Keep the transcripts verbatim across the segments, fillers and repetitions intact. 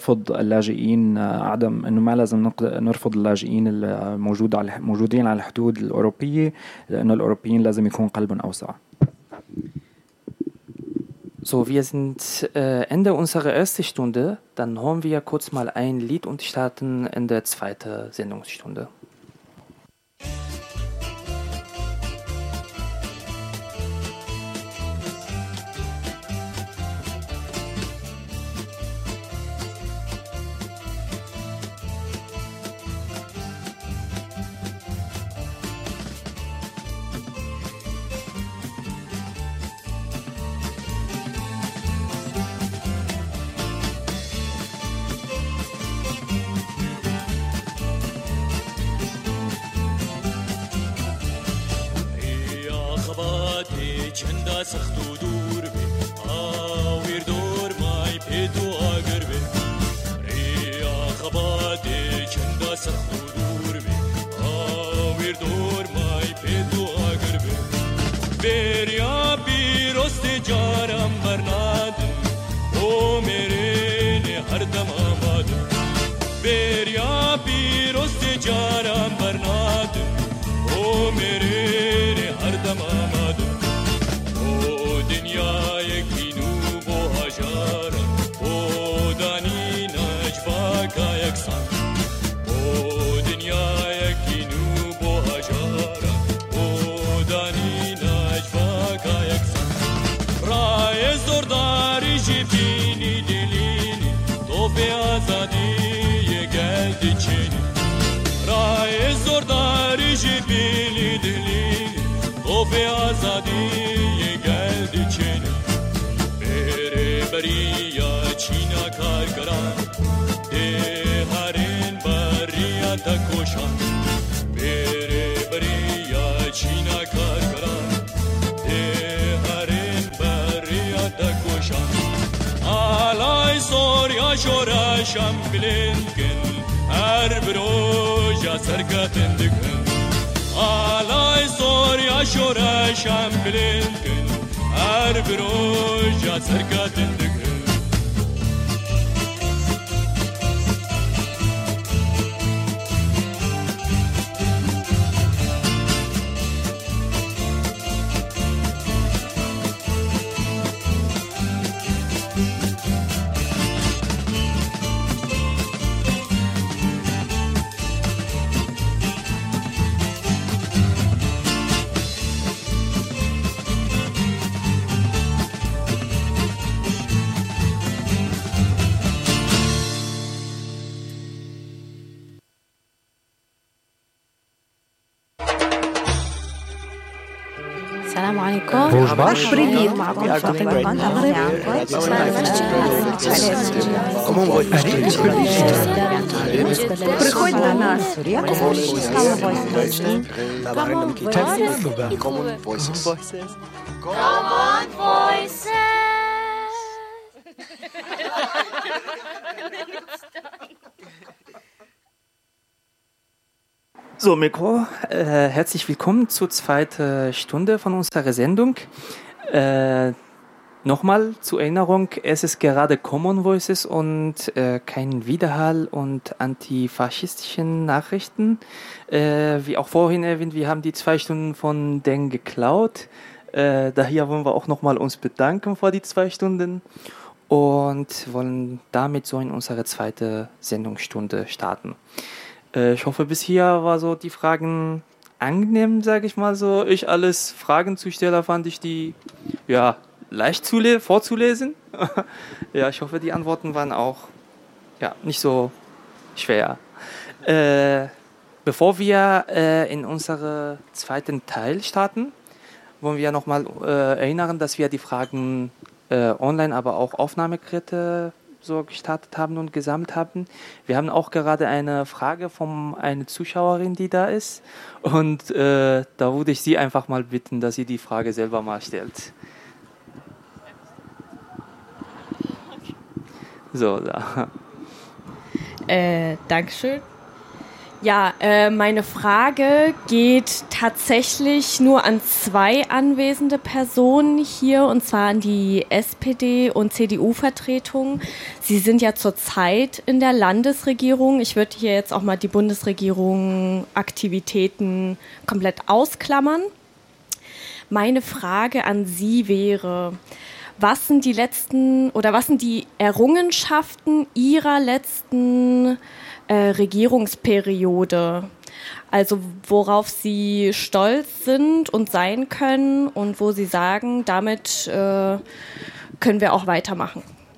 رفض اللاجئين، عدم إنه ما لازم نرفض اللاجئين الموجود على موجودين على الحدود الأوروبية، لأنه الأوروبيين لازم يكون قلبهم أوسع. So, wir sind äh, Ende unserer ersten Stunde. Dann hören wir kurz mal ein Lied und starten in der zweiten Sendungsstunde. سخت و دور بی آویر دور مای پیدو آگر بی ریا خباتی چندا سخت و دور بی آویر دور مای پیدو آگر بی بریا بیرست جارم برنادم او میره نه هر دم آمادم بریا بیرست جارم برنادم او میره نه هر دم آمادم دنیای کینو با هجاره او دانی نجوا که یکسان او دنیای کینو با هجاره او دانی نجوا که یکسان رای زورداری جبینی دلینی تو به آزادی گلدی چینی رای زورداری جبینی دلینی تو به آزادی بریا چینا کارگران ده هرین بریا تکوشان بره بریا چینا کارگران ده هرین بریا تکوشان آلای سوریا شوراشم بلندگن هر بروجا سرگتندگن آلای سوریا شوراشم بلندگن هر بروجا سرگتندگن السلام عليكم. بريد معكم فاطمة قنط المغرب. Приходьте до нас. Common Voices. Common Voices. So, Mikro, äh, herzlich willkommen zur zweiten Stunde von unserer Sendung. Äh, Nochmal zur Erinnerung, es ist gerade Common Voices und äh, kein Widerhall und antifaschistischen Nachrichten. Äh, wie auch vorhin erwähnt, wir haben die zwei Stunden von denen geklaut. Äh, daher wollen wir auch nochmal uns bedanken für die zwei Stunden und wollen damit so in unsere zweite Sendungsstunde starten. Ich hoffe, bis hier war so die Fragen angenehm, sage ich mal so. Ich alles Fragenzusteller fand ich die ja leicht zule- vorzulesen. Ja, ich hoffe, die Antworten waren auch ja nicht so schwer. Äh, bevor wir äh, in unseren zweiten Teil starten, wollen wir nochmal äh, erinnern, dass wir die Fragen äh, online, aber auch Aufnahmegeräte so gestartet haben und gesammelt haben. Wir haben auch gerade eine Frage von einer Zuschauerin, die da ist. Und äh, da würde ich Sie einfach mal bitten, dass sie die Frage selber mal stellt. So, da. Äh, Dankeschön. Ja, äh, meine Frage geht tatsächlich nur an zwei anwesende Personen hier, und zwar an die S P D- und C D U-Vertretung. Sie sind ja zurzeit in der Landesregierung. Ich würde hier jetzt auch mal die Bundesregierung Aktivitäten komplett ausklammern. Meine Frage an Sie wäre: Was sind die letzten oder was sind die Errungenschaften Ihrer letzten äh, Regierungsperiode? Also worauf Sie stolz sind und sein können und wo Sie sagen, damit äh, können wir auch weitermachen.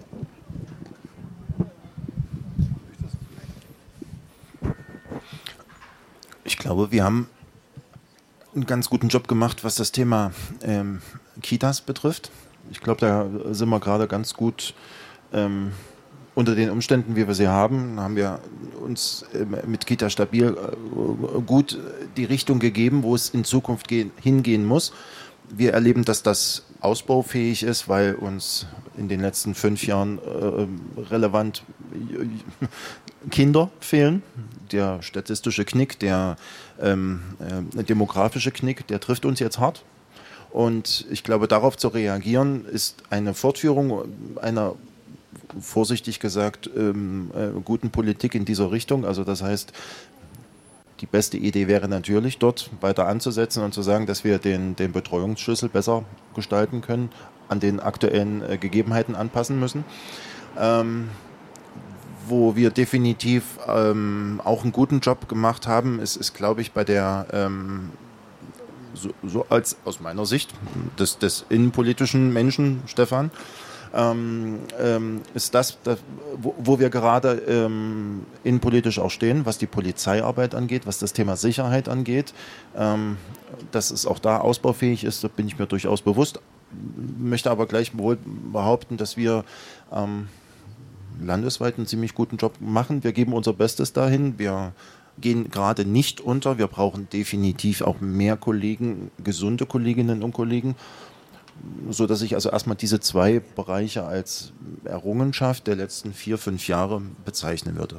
Ich glaube, wir haben einen ganz guten Job gemacht, was das Thema ähm, Kitas betrifft. Ich glaube, da sind wir gerade ganz gut ähm, unter den Umständen, wie wir sie haben, haben wir uns äh, mit Kita Stabil äh, gut die Richtung gegeben, wo es in Zukunft gehen, hingehen muss. Wir erleben, dass das ausbaufähig ist, weil uns in den letzten fünf Jahren äh, relevant Kinder fehlen. Der statistische Knick, der ähm, äh, demografische Knick, der trifft uns jetzt hart. Und ich glaube, darauf zu reagieren, ist eine Fortführung einer, vorsichtig gesagt, ähm, äh, guten Politik in dieser Richtung. Also das heißt, die beste Idee wäre natürlich, dort weiter anzusetzen und zu sagen, dass wir den, den Betreuungsschlüssel besser gestalten können, an den aktuellen äh, Gegebenheiten anpassen müssen. Ähm, wo wir definitiv ähm, auch einen guten Job gemacht haben, ist, ist glaube ich, bei der ähm, So, so als aus meiner Sicht des, des innenpolitischen Menschen, Stefan, ähm, ähm, ist das, das wo, wo wir gerade ähm, innenpolitisch auch stehen, was die Polizeiarbeit angeht, was das Thema Sicherheit angeht, ähm, dass es auch da ausbaufähig ist, da bin ich mir durchaus bewusst, möchte aber gleichwohl behaupten, dass wir ähm, landesweit einen ziemlich guten Job machen. Wir geben unser Bestes dahin, wir gehen gerade nicht unter. Wir brauchen definitiv auch mehr Kollegen, gesunde Kolleginnen und Kollegen, sodass ich also erstmal diese zwei Bereiche als Errungenschaft der letzten vier, fünf Jahre bezeichnen würde.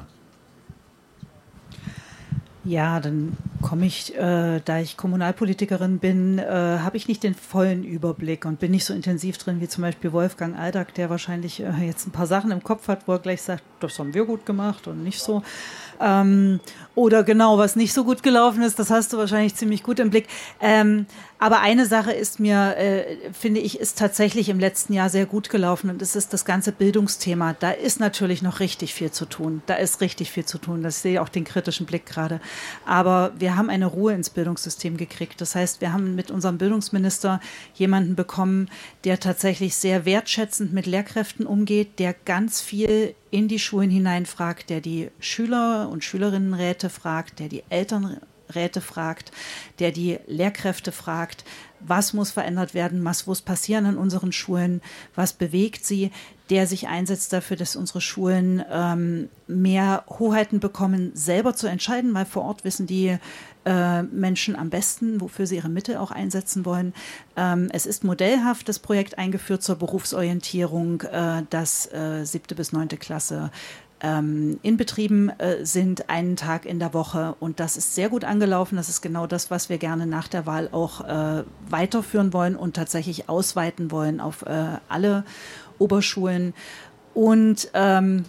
Ja, dann komme ich, äh, da ich Kommunalpolitikerin bin, äh, habe ich nicht den vollen Überblick und bin nicht so intensiv drin wie zum Beispiel Wolfgang Aldag, der wahrscheinlich äh, jetzt ein paar Sachen im Kopf hat, wo er gleich sagt, das haben wir gut gemacht und nicht so. Ähm, oder genau, was nicht so gut gelaufen ist, das hast du wahrscheinlich ziemlich gut im Blick. Ähm, aber eine Sache ist mir, äh, finde ich, ist tatsächlich im letzten Jahr sehr gut gelaufen, und das ist das ganze Bildungsthema. Da ist natürlich noch richtig viel zu tun. Da ist richtig viel zu tun. Das sehe ich auch den kritischen Blick gerade. Aber wir haben eine Ruhe ins Bildungssystem gekriegt. Das heißt, wir haben mit unserem Bildungsminister jemanden bekommen, der tatsächlich sehr wertschätzend mit Lehrkräften umgeht, der ganz viel in die Schulen hineinfragt, der die Schüler- und Schülerinnenräte fragt, der die Elternräte fragt, der die Lehrkräfte fragt, was muss verändert werden, was muss passieren an unseren Schulen, was bewegt sie, der sich einsetzt dafür, dass unsere Schulen ähm, mehr Hoheiten bekommen, selber zu entscheiden, weil vor Ort wissen die äh, Menschen am besten, wofür sie ihre Mittel auch einsetzen wollen. Ähm, es ist modellhaft das Projekt eingeführt zur Berufsorientierung, äh, dass äh, siebte bis neunte Klasse ähm, in Betrieben äh, sind, einen Tag in der Woche, und das ist sehr gut angelaufen. Das ist genau das, was wir gerne nach der Wahl auch äh, weiterführen wollen und tatsächlich ausweiten wollen auf äh, alle Oberschulen. Und ähm,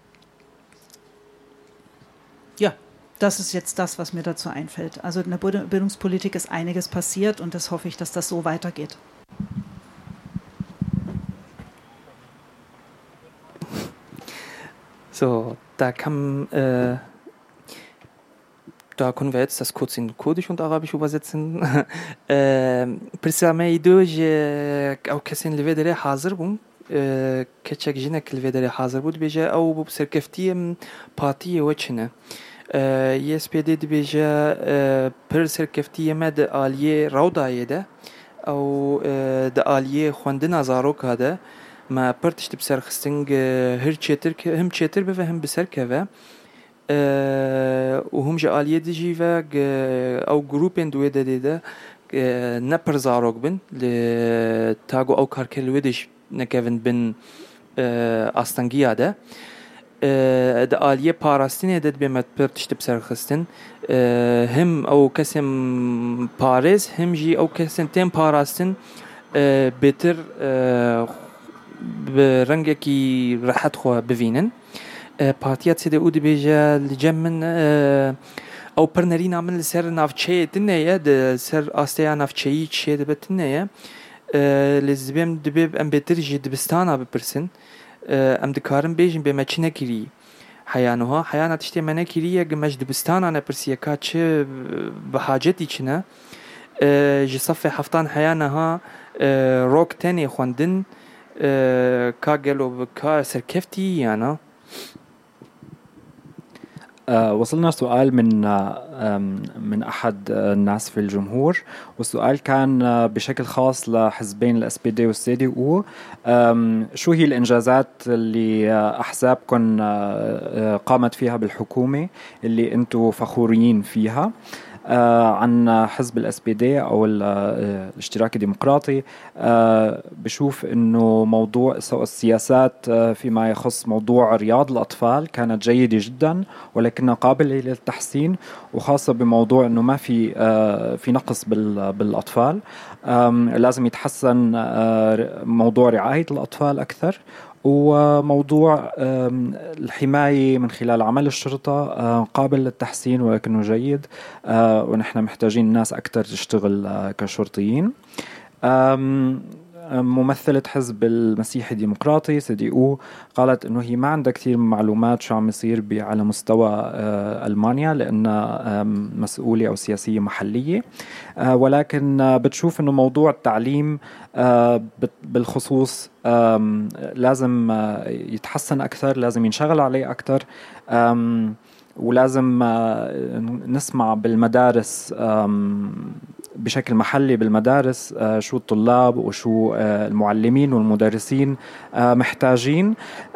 ja, das ist jetzt das, was mir dazu einfällt. Also in der Bildungspolitik ist einiges passiert, und das hoffe ich, dass das so weitergeht. So, da kann, äh, da können wir jetzt das kurz in Kurdisch und Arabisch übersetzen. Prisame idoje au kesin levedere hazır bun. Keçek jinek levedere hazır bud beje au bu serkefti partiye veçine. Y S P D de beje per serkefti med aliye rawdaye de au de aliye xwendina zarok de ما برتش تبصر خستنج هر تشتر هم تشتر بفهم بسر كذا وهم جالية دجي و أو جروبين دوية ده ده نبر زاروك بن لتاجو أو كاركل ودش نكفن بن أستنجيا ده د عالیه پاراستنی داد به مت پرتشت بسرخستن هم او کسیم پارس هم جی او کسیم تیم پاراستن بهتر به رنگی کی راحت خو ببینن پارتیات سید او دی بیجا لجمن او پرنری نامن سر نافچه دنیه د سر آستیا نافچهی چه دبتنیه لزبیم دبیب ام بهتر جی دبستانا بپرسن ام دکارم بیجن به مچنه کری حیانوها حیانات اشتی منه کریه گمج دبستانا نپرسیه که چه بحاجتی چنه جصف هفتان حیانها روک تاني خواندن كا قالوا كا سركفتي يعني أه وصلنا سؤال من من أحد الناس في الجمهور والسؤال كان بشكل خاص لحزبين الاس بي دي والسي دي او شو هي الإنجازات اللي أحزابكم قامت فيها بالحكومة اللي أنتم فخورين فيها آه عن حزب الاس بي دي او الاشتراك الديمقراطي آه بشوف انه موضوع السياسات آه فيما يخص موضوع رياض الاطفال كانت جيده جدا ولكنها قابله للتحسين وخاصه بموضوع انه ما في آه في نقص بالاطفال لازم يتحسن آه موضوع رعايه الاطفال اكثر وموضوع الحماية من خلال عمل الشرطة قابل للتحسين ولكنه جيد ونحن محتاجين ناس أكثر تشتغل كشرطيين. ممثلة حزب المسيحي الديمقراطي سي دي او قالت انه هي ما عندها كثير معلومات شو عم يصير على مستوى ألمانيا لأنها مسؤولة أو سياسية محلية ولكن بتشوف انه موضوع التعليم بالخصوص لازم يتحسن أكثر لازم ينشغل عليه أكثر ولازم نسمع بالمدارس بشكل محلي بالمدارس شو الطلاب وشو المعلمين والمدرسين محتاجين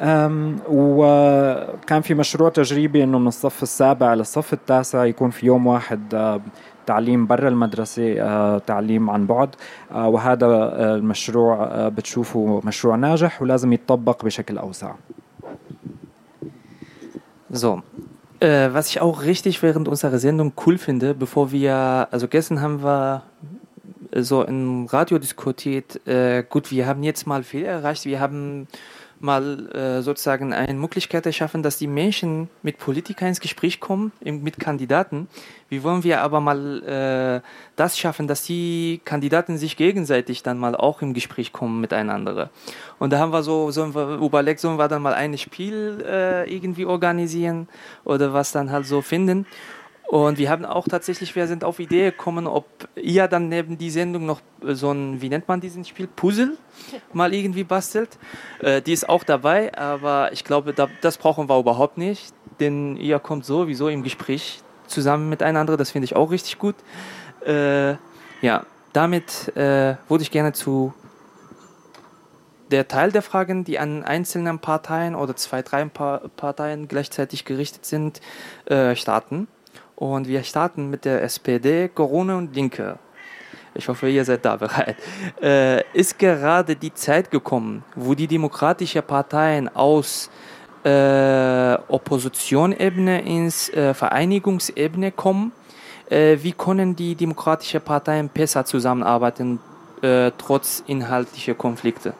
وكان في مشروع تجريبي انه من الصف السابع للصف التاسع يكون في يوم واحد تعليم برا المدرسة تعليم عن بعد وهذا المشروع بتشوفه مشروع ناجح ولازم يتطبق بشكل أوسع. So. Äh, was ich auch richtig während unserer Sendung cool finde, bevor wir, also gestern haben wir so im Radio diskutiert, äh, gut, wir haben jetzt mal viel erreicht, wir haben mal äh, sozusagen eine Möglichkeit erschaffen, dass die Menschen mit Politikern ins Gespräch kommen, mit Kandidaten. Wie wollen wir aber mal äh, das schaffen, dass die Kandidaten sich gegenseitig dann mal auch im Gespräch kommen miteinander? Und da haben wir so, sollen wir überlegt, sollen wir dann mal ein Spiel äh, irgendwie organisieren oder was dann halt so finden. Und wir haben auch tatsächlich, wir sind auf Idee gekommen, ob ihr dann neben die Sendung noch so ein, wie nennt man diesen Spiel, Puzzle mal irgendwie bastelt. Äh, die ist auch dabei, aber ich glaube, da, das brauchen wir überhaupt nicht, denn ihr kommt sowieso im Gespräch zusammen miteinander, das finde ich auch richtig gut. Äh, ja, damit äh, würde ich gerne zu der Teil der Fragen, die an einzelnen Parteien oder zwei, drei Parteien gleichzeitig gerichtet sind, äh, starten. Und wir starten mit der S P D, Grüne und Linke. Ich hoffe, ihr seid da bereit. Äh, ist gerade die Zeit gekommen, wo die demokratischen Parteien aus äh, Oppositionsebene ins äh, Vereinigungsebene kommen? Äh, wie können die demokratischen Parteien besser zusammenarbeiten, äh, trotz inhaltlicher Konflikte?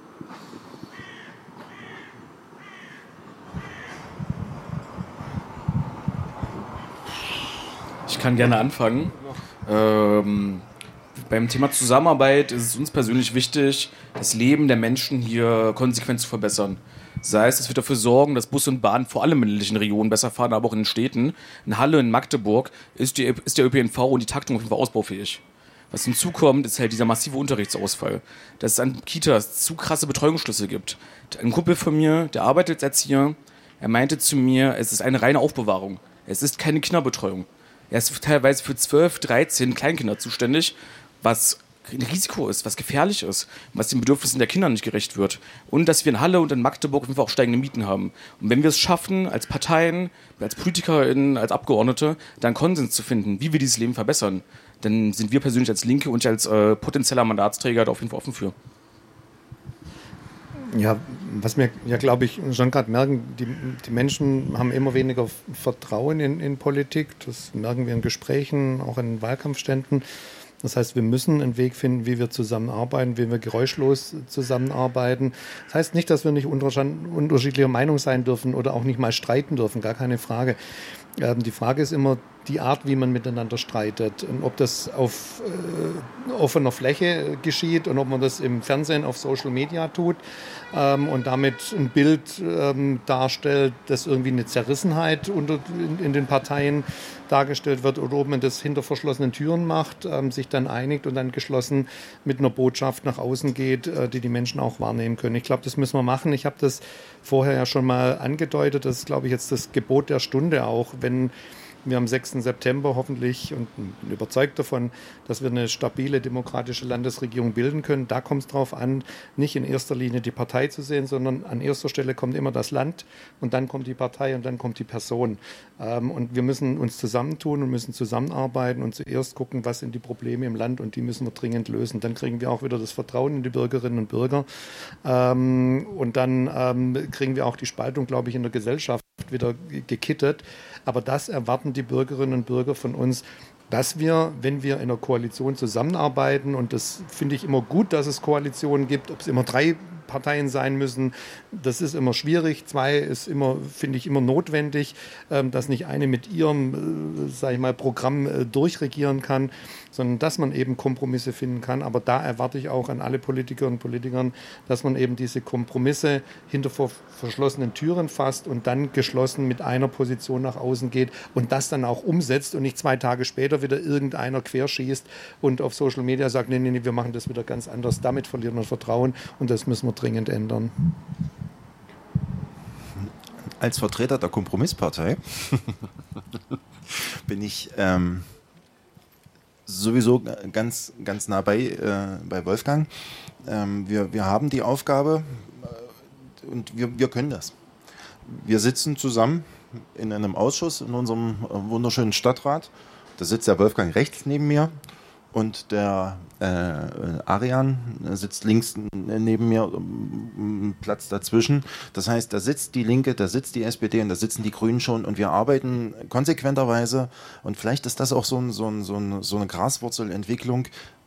Ich kann gerne anfangen. Ähm, beim Thema Zusammenarbeit ist es uns persönlich wichtig, das Leben der Menschen hier konsequent zu verbessern. Sei es, dass wir dafür sorgen, dass Bus und Bahn vor allem in ländlichen Regionen besser fahren, aber auch in den Städten. In Halle, in Magdeburg ist, die, ist der Ö P N V und die Taktung auf jeden Fall ausbaufähig. Was hinzukommt, ist halt dieser massive Unterrichtsausfall. Dass es an Kitas zu krasse Betreuungsschlüsse gibt. Ein Kumpel von mir, der arbeitet als Erzieher, er meinte zu mir, es ist eine reine Aufbewahrung. Es ist keine Kinderbetreuung. Er ist teilweise für zwölf, dreizehn Kleinkinder zuständig, was ein Risiko ist, was gefährlich ist, was den Bedürfnissen der Kinder nicht gerecht wird. Und dass wir in Halle und in Magdeburg auf jeden Fall auch steigende Mieten haben. Und wenn wir es schaffen, als Parteien, als PolitikerInnen, als Abgeordnete, dann Konsens zu finden, wie wir dieses Leben verbessern, dann sind wir persönlich als Linke und als äh, potenzieller Mandatsträger da auf jeden Fall offen für. Ja, was wir ja, glaube ich, schon gerade merken, die, die Menschen haben immer weniger Vertrauen in, in Politik. Das merken wir in Gesprächen, auch in Wahlkampfständen. Das heißt, wir müssen einen Weg finden, wie wir zusammenarbeiten, wie wir geräuschlos zusammenarbeiten. Das heißt nicht, dass wir nicht unterschiedlicher Meinung sein dürfen oder auch nicht mal streiten dürfen, gar keine Frage. Ähm, die Frage ist immer die Art, wie man miteinander streitet und ob das auf äh, offener Fläche geschieht und ob man das im Fernsehen, auf Social Media tut ähm, und damit ein Bild ähm, darstellt, das irgendwie eine Zerrissenheit unter, in, in den Parteien dargestellt wird oder ob man das hinter verschlossenen Türen macht, ähm, sich dann einigt und dann geschlossen mit einer Botschaft nach außen geht, äh, die die Menschen auch wahrnehmen können. Ich glaube, das müssen wir machen. Ich habe das vorher ja schon mal angedeutet. Das ist, glaube ich, jetzt das Gebot der Stunde auch, wenn wir am sechsten September hoffentlich und bin überzeugt davon, dass wir eine stabile demokratische Landesregierung bilden können. Da kommt es darauf an, nicht in erster Linie die Partei zu sehen, sondern an erster Stelle kommt immer das Land und dann kommt die Partei und dann kommt die Person. Ähm, und wir müssen uns zusammentun und müssen zusammenarbeiten und zuerst gucken, was sind die Probleme im Land und die müssen wir dringend lösen. Dann kriegen wir auch wieder das Vertrauen in die Bürgerinnen und Bürger ähm, und dann ähm, kriegen wir auch die Spaltung, glaube ich, in der Gesellschaft wieder gekittet. Aber das erwarten die Bürgerinnen und Bürger von uns, dass wir, wenn wir in einer Koalition zusammenarbeiten, und das finde ich immer gut, dass es Koalitionen gibt, ob es immer drei Parteien sein müssen, das ist immer schwierig. Zwei ist immer, finde ich, immer notwendig, dass nicht eine mit ihrem, sage ich mal, Programm durchregieren kann, sondern dass man eben Kompromisse finden kann. Aber da erwarte ich auch an alle Politikerinnen und Politikern, dass man eben diese Kompromisse hinter verschlossenen Türen fasst und dann geschlossen mit einer Position nach außen geht und das dann auch umsetzt und nicht zwei Tage später wieder irgendeiner querschießt und auf Social Media sagt, nee, nee, nee, wir machen das wieder ganz anders. Damit verliert man Vertrauen und das müssen wir dringend ändern. Als Vertreter der Kompromisspartei bin ich ähm, sowieso ganz, ganz nah bei, äh, bei Wolfgang. Ähm, wir, wir haben die Aufgabe äh, und wir, wir können das. Wir sitzen zusammen in einem Ausschuss in unserem äh, wunderschönen Stadtrat. Da sitzt der Wolfgang rechts neben mir. Und der äh, Arian sitzt links neben mir, um, Platz dazwischen. Das heißt, da sitzt die Linke, da sitzt die S P D und da sitzen die Grünen schon und wir arbeiten konsequenterweise und vielleicht ist das auch so, ein, so, ein, so, ein, so eine Graswurzelentwicklung.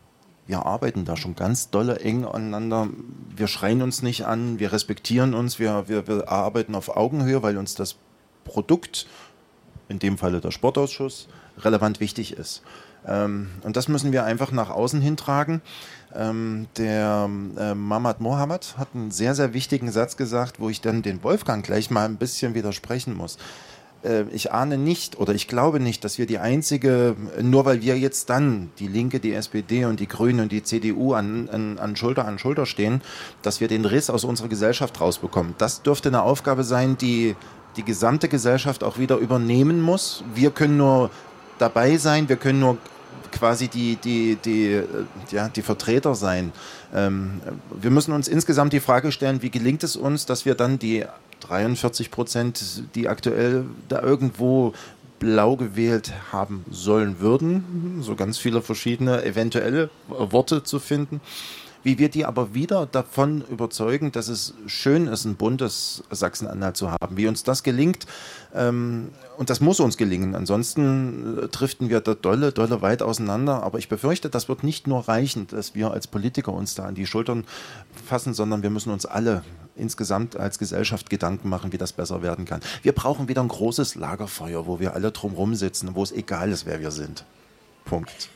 Wir arbeiten da schon ganz dolle eng aneinander. Wir schreien uns nicht an, wir respektieren uns, wir, wir, wir arbeiten auf Augenhöhe, weil uns das Produkt, in dem Falle der Sportausschuss, relevant wichtig ist. Ähm, und das müssen wir einfach nach außen hintragen. Ähm, der äh, Mahmat Mohammed hat einen sehr, sehr wichtigen Satz gesagt, wo ich dann den Wolfgang gleich mal ein bisschen widersprechen muss. Äh, ich ahne nicht oder ich glaube nicht, dass wir die einzige, nur weil wir jetzt dann, die Linke, die S P D und die Grünen und die C D U an, an, an Schulter an Schulter stehen, dass wir den Riss aus unserer Gesellschaft rausbekommen. Das dürfte eine Aufgabe sein, die die gesamte Gesellschaft auch wieder übernehmen muss. Wir können nur dabei sein, wir können nur quasi die, die, die, ja, die Vertreter sein. Ähm, wir müssen uns insgesamt die Frage stellen, wie gelingt es uns, dass wir dann die dreiundvierzig Prozent, die aktuell da irgendwo blau gewählt haben sollen würden, so ganz viele verschiedene eventuelle Worte zu finden, wie wir die aber wieder davon überzeugen, dass es schön ist, ein buntes Sachsen-Anhalt zu haben. Wie uns das gelingt, ähm, und das muss uns gelingen, ansonsten äh, driften wir da dolle, dolle weit auseinander. Aber ich befürchte, das wird nicht nur reichen, dass wir als Politiker uns da an die Schultern fassen, sondern wir müssen uns alle insgesamt als Gesellschaft Gedanken machen, wie das besser werden kann. Wir brauchen wieder ein großes Lagerfeuer, wo wir alle drumherum sitzen, wo es egal ist, wer wir sind. Punkt.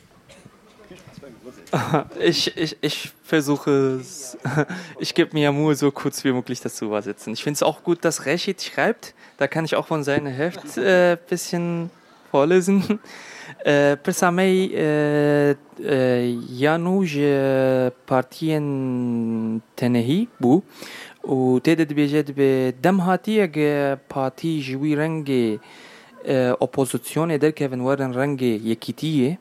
Ich, ich, ich versuche es, ich gebe mir ja Mühe, so kurz wie möglich das zu übersetzen. Ich finde es auch gut, dass Rashid schreibt, da kann ich auch von seinem Heft ein äh, bisschen vorlesen. Përsa me januj partien tenehi bu u tedet bejet be demhatiye parti jwi renge opozicione derkevin waren renge yekitiye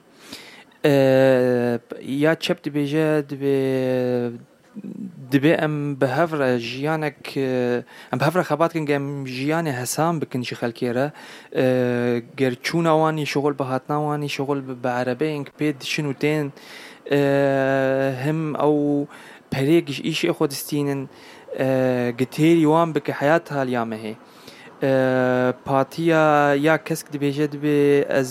یا چپ دبیجه دبی دبی ام بهفر جیانک ام بهفر خبات کن گم جیان حسام بکن شخال کیره گرچون وانی شغل بهات نوانی شغل بعربه اینک بید شنو تین هم او پریگش ایش خود استینن گتێری وان بکە حیات هالیامە هەیە پارتیا یا کەسک دەبێژە دەبێ ئەز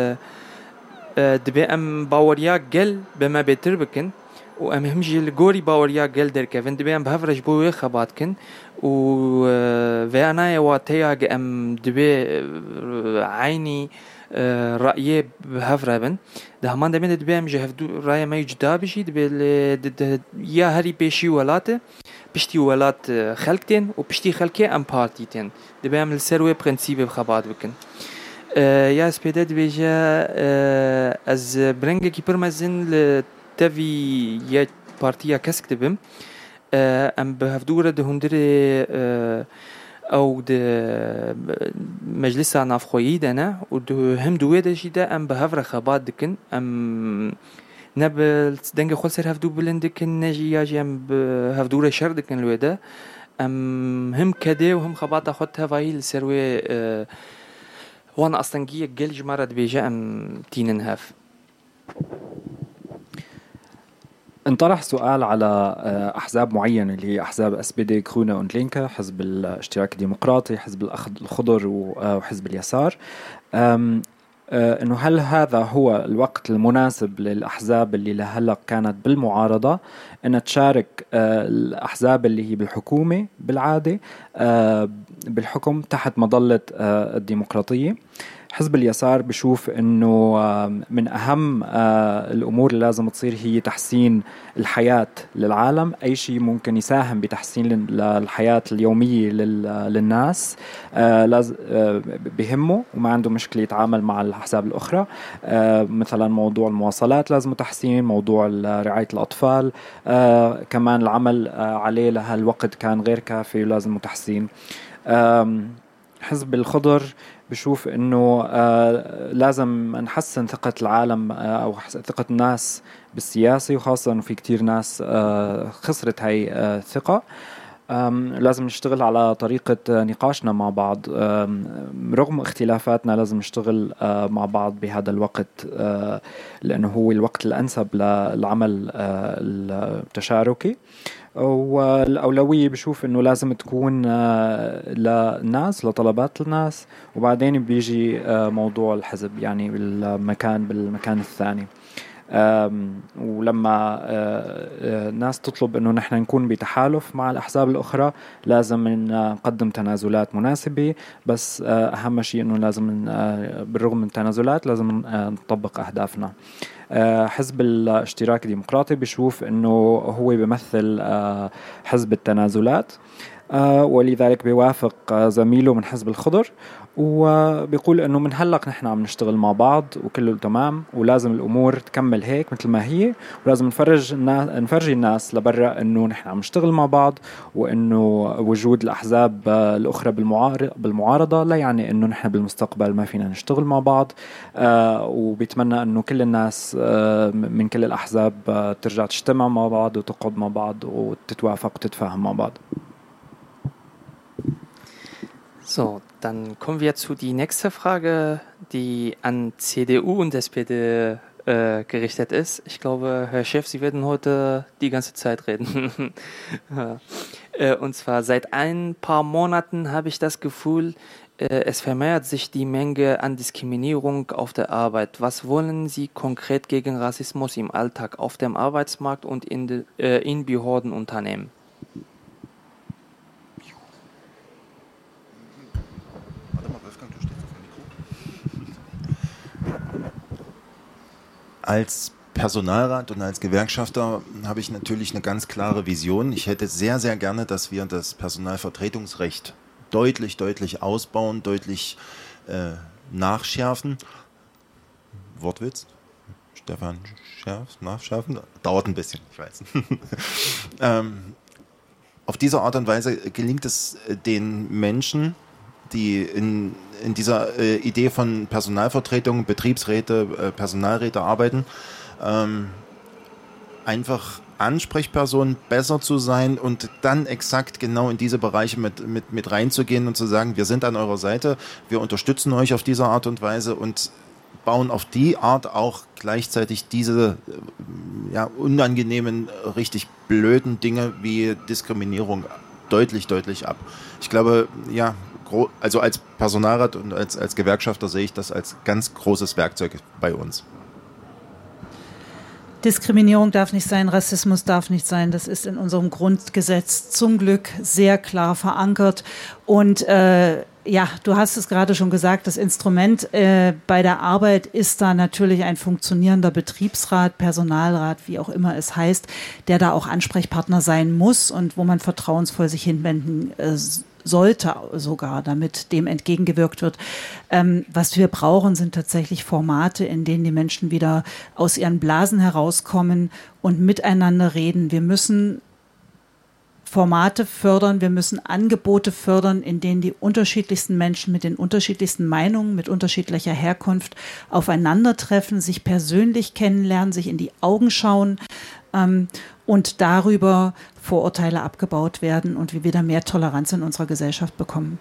دەبێ ئەم باوەریا گەل بەمە بێتر بکەن و ئەم هەمژی لە گۆری باوەریا گەل دەرکەون دەبێ ئەم بەهەڤڕەش بۆ وێ خەباتکن و veyانایە واتەیە ئەم دەبێ عینی رأيي بهفرة بن ده همان دمين دبي أم جهفدو رأي ما يجدا بشي دبي يا هري بيشي ولاته بشتي ولات خلقتين وبشتي خلقي أم بارتيتين دبي أم السروي برنسيب بخبات بكن يا سبيدا دبي جا از برنجة كي برمزن لتفي يا بارتيا كسك دبم أم بهفدورة ده هندري او د مجلس نافخویی دنا و دو هم دوی دشیده ام به هفر خبات دکن ام نبل دنگ خود سر هفدو بلند دکن نجی یا جی ام به هفدور شر دکن لویده ام هم کده و هم خبات خود هوایی لسروی وانا اصلنگی گل جمارد بیجه ام تینن هف انطرح سؤال على أحزاب معينة اللي هي أحزاب اس بي دي كرونا und لينكا حزب الاشتراك الديمقراطي حزب الخضر وحزب اليسار إنه هل هذا هو الوقت المناسب للأحزاب اللي لهلق كانت بالمعارضة أن تشارك الأحزاب اللي هي بالحكومة بالعادة بالحكم تحت مظلة الديمقراطية. حزب اليسار بشوف انه من اهم الامور اللي لازم تصير هي تحسين الحياة للعالم. اي شيء ممكن يساهم بتحسين الحياة اليومية للناس لازم بهمه وما عنده مشكلة يتعامل مع الاحزاب الاخرى. مثلا موضوع المواصلات لازم تحسين، موضوع رعاية الاطفال كمان العمل عليه لهالوقت كان غير كافي ولازم تحسين. حزب الخضر بشوف انه آه لازم نحسن ثقة العالم آه او ثقة الناس بالسياسة، وخاصة انه في كتير ناس آه خسرت هاي آه ثقة. لازم نشتغل على طريقة نقاشنا مع بعض رغم اختلافاتنا، لازم نشتغل آه مع بعض بهذا الوقت آه لأنه هو الوقت الأنسب للعمل آه التشاركي. والأولوية بشوف إنه لازم تكون للناس لطلبات الناس، وبعدين بيجي موضوع الحزب يعني بالمكان بالمكان الثاني. ولما الناس تطلب إنه نحن نكون بتحالف مع الأحزاب الأخرى لازم نقدم تنازلات مناسبة، بس أهم شيء إنه لازم بالرغم من التنازلات لازم نطبق أهدافنا. حزب الاشتراك الديمقراطي بيشوف انه هو بيمثل حزب التنازلات، ولذلك بيوافق زميله من حزب الخضر وبيقول انه من هلق نحن عم نشتغل مع بعض وكله تمام، ولازم الامور تكمل هيك مثل ما هي، ولازم نفرج الناس نفرجي الناس لبرا انه نحن عم نشتغل مع بعض، وانه وجود الاحزاب الاخرى بالمعارضه لا يعني انه نحن بالمستقبل ما فينا نشتغل مع بعض. وبيتمنى انه كل الناس من كل الاحزاب ترجع تجتمع مع بعض وتقعد مع بعض وتتوافق وتتفاهم مع بعض. So, dann kommen wir zu die nächste Frage, die an C D U und S P D äh, gerichtet ist. Ich glaube, Herr Chef, Sie werden heute die ganze Zeit reden. äh, und zwar seit ein paar Monaten habe ich das Gefühl, äh, es vermehrt sich die Menge an Diskriminierung auf der Arbeit. Was wollen Sie konkret gegen Rassismus im Alltag auf dem Arbeitsmarkt und in, de, äh, in Behörden unternehmen? Als Personalrat und als Gewerkschafter habe ich natürlich eine ganz klare Vision. Ich hätte sehr, sehr gerne, dass wir das Personalvertretungsrecht deutlich, deutlich ausbauen, deutlich äh, nachschärfen. Wortwitz? Stefan Schärf, nachschärfen? Dauert ein bisschen, ich weiß. ähm, auf diese Art und Weise gelingt es den Menschen, die in, in dieser äh, Idee von Personalvertretung, Betriebsräte, äh, Personalräte arbeiten, ähm, einfach Ansprechpersonen besser zu sein und dann exakt genau in diese Bereiche mit, mit, mit reinzugehen und zu sagen, wir sind an eurer Seite, wir unterstützen euch auf diese Art und Weise und bauen auf die Art auch gleichzeitig diese ja, unangenehmen, richtig blöden Dinge wie Diskriminierung deutlich, deutlich ab. Ich glaube, ja, gro- also als Personalrat und als, als Gewerkschafter sehe ich das als ganz großes Werkzeug bei uns. Diskriminierung darf nicht sein, Rassismus darf nicht sein. Das ist in unserem Grundgesetz zum Glück sehr klar verankert. Und äh, ja, du hast es gerade schon gesagt, das Instrument äh, bei der Arbeit ist da natürlich ein funktionierender Betriebsrat, Personalrat, wie auch immer es heißt, der da auch Ansprechpartner sein muss und wo man vertrauensvoll sich hinwenden äh, sollte sogar, damit dem entgegengewirkt wird. Ähm, was wir brauchen, sind tatsächlich Formate, in denen die Menschen wieder aus ihren Blasen herauskommen und miteinander reden. Wir müssen Formate fördern, wir müssen Angebote fördern, in denen die unterschiedlichsten Menschen mit den unterschiedlichsten Meinungen, mit unterschiedlicher Herkunft aufeinandertreffen, sich persönlich kennenlernen, sich in die Augen schauen ähm, und darüber Vorurteile abgebaut werden und wir wieder mehr Toleranz in unserer Gesellschaft bekommen.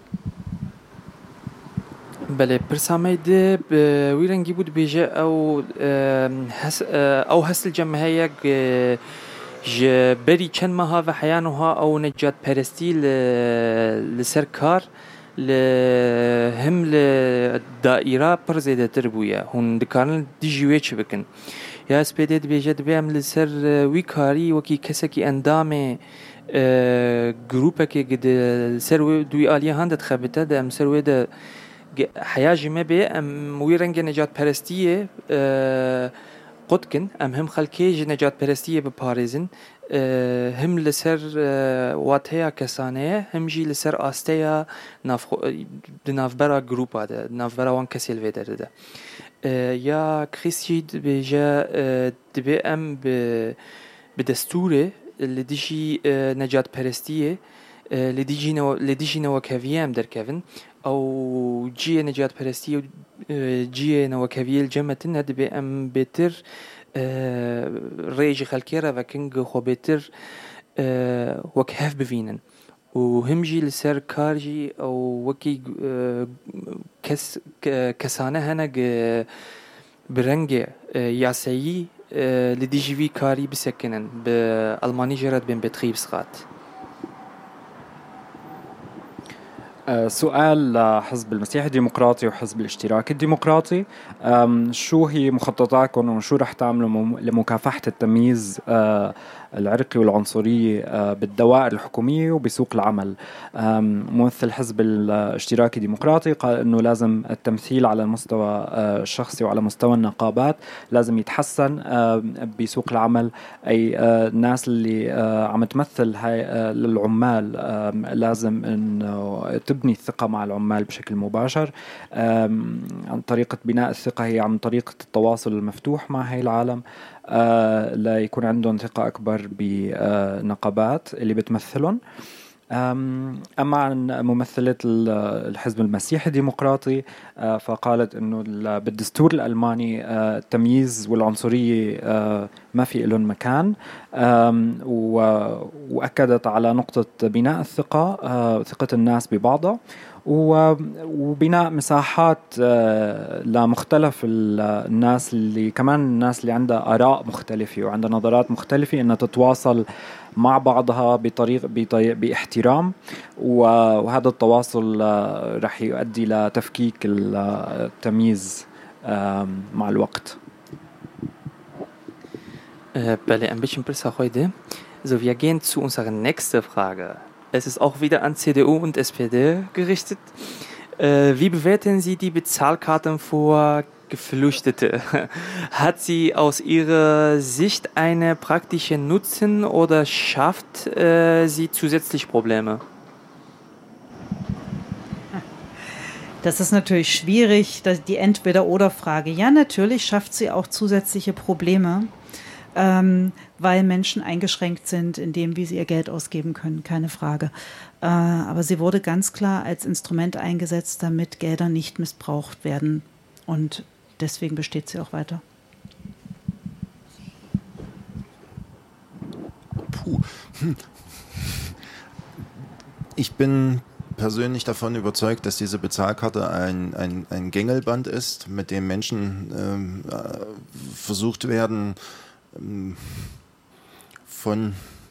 بله برساميد بويرنجي بود بيجا أو هس أو هس الجمعية ج بري چند ماها و حيانها أو نجات پرستی لسر کار لهم لدائرة پر زیده تر بویا هون دکارن دیجویه چه بکن یا اسپیدید بیجد بیم لسر وی کاری وکی کسکی اندام گروپه که قد سر دوی آلیه هندت خبته ده ام سر ویده حیاجی مبه ام ویرنگ نجات پرستیه قدكن ام هم خلكي نجات پرستیه بپاريزن هم لسر واتهيا كسانه هم جي لسر آستيا ناف نافبرا جروبا ده نافبرا وان كسيل فيدر ده يا كريستيد بيجا دبي ام بدستوره اللي ديجي نجات پرستیه لديجي نو لديجي نو كافيام در كيفن او جي نجات پرستی جي نو كافيل جمتن هد بي ام بيتر ريج خلكيرا وكنج خو بيتر وكهف بفينن وهم جي لسر كارجي او وكي كس كسانه هنگ برنگ ياسيي لديجي في كاري بسكنن بالماني جرد بين بتريبسرات. سؤال لحزب المسيحي الديمقراطي وحزب الاشتراك الديمقراطي، شو هي مخططاتكم وشو رح تعملوا لمكافحة التمييز العرقي والعنصرية بالدوائر الحكومية وبسوق العمل؟ ممثل حزب الاشتراكي الديمقراطي قال انه لازم التمثيل على المستوى الشخصي وعلى مستوى النقابات لازم يتحسن بسوق العمل. اي الناس اللي عم تمثل هاي للعمال لازم انه تبني الثقة مع العمال بشكل مباشر عن طريقة بناء الثقة، هي عن طريقة التواصل المفتوح مع هاي العالم آه لا يكون عندهم ثقة أكبر بنقابات اللي بتمثلهم. أما عن ممثلة الحزب المسيحي الديمقراطي آه فقالت أنه بالدستور الألماني آه التمييز والعنصرية آه ما في لهم مكان، وأكدت على نقطة بناء الثقة آه ثقة الناس ببعضها وبناء مساحات لمختلف الناس اللي كمان الناس اللي عندها آراء مختلفة وعندها نظرات مختلفة إنها تتواصل مع بعضها بطريق باحترام، وهذا التواصل رح يؤدي لتفكيك التمييز مع الوقت. Belle, ein bisschen besser heute. So, wir gehen zu unserer nächsten Frage. Es ist auch wieder an C D U und S P D gerichtet. Äh, wie bewerten Sie die Bezahlkarten für Geflüchtete? Hat sie aus Ihrer Sicht einen praktischen Nutzen oder schafft äh, sie zusätzlich Probleme? Das ist natürlich schwierig, die Entweder-oder-Frage. Ja, natürlich schafft sie auch zusätzliche Probleme. Ähm, weil Menschen eingeschränkt sind in dem, wie sie ihr Geld ausgeben können, keine Frage. Äh, aber sie wurde ganz klar als Instrument eingesetzt, damit Gelder nicht missbraucht werden. Und deswegen besteht sie auch weiter. Puh. Ich bin persönlich davon überzeugt, dass diese Bezahlkarte ein, ein, ein Gängelband ist, mit dem Menschen ähm, versucht werden, von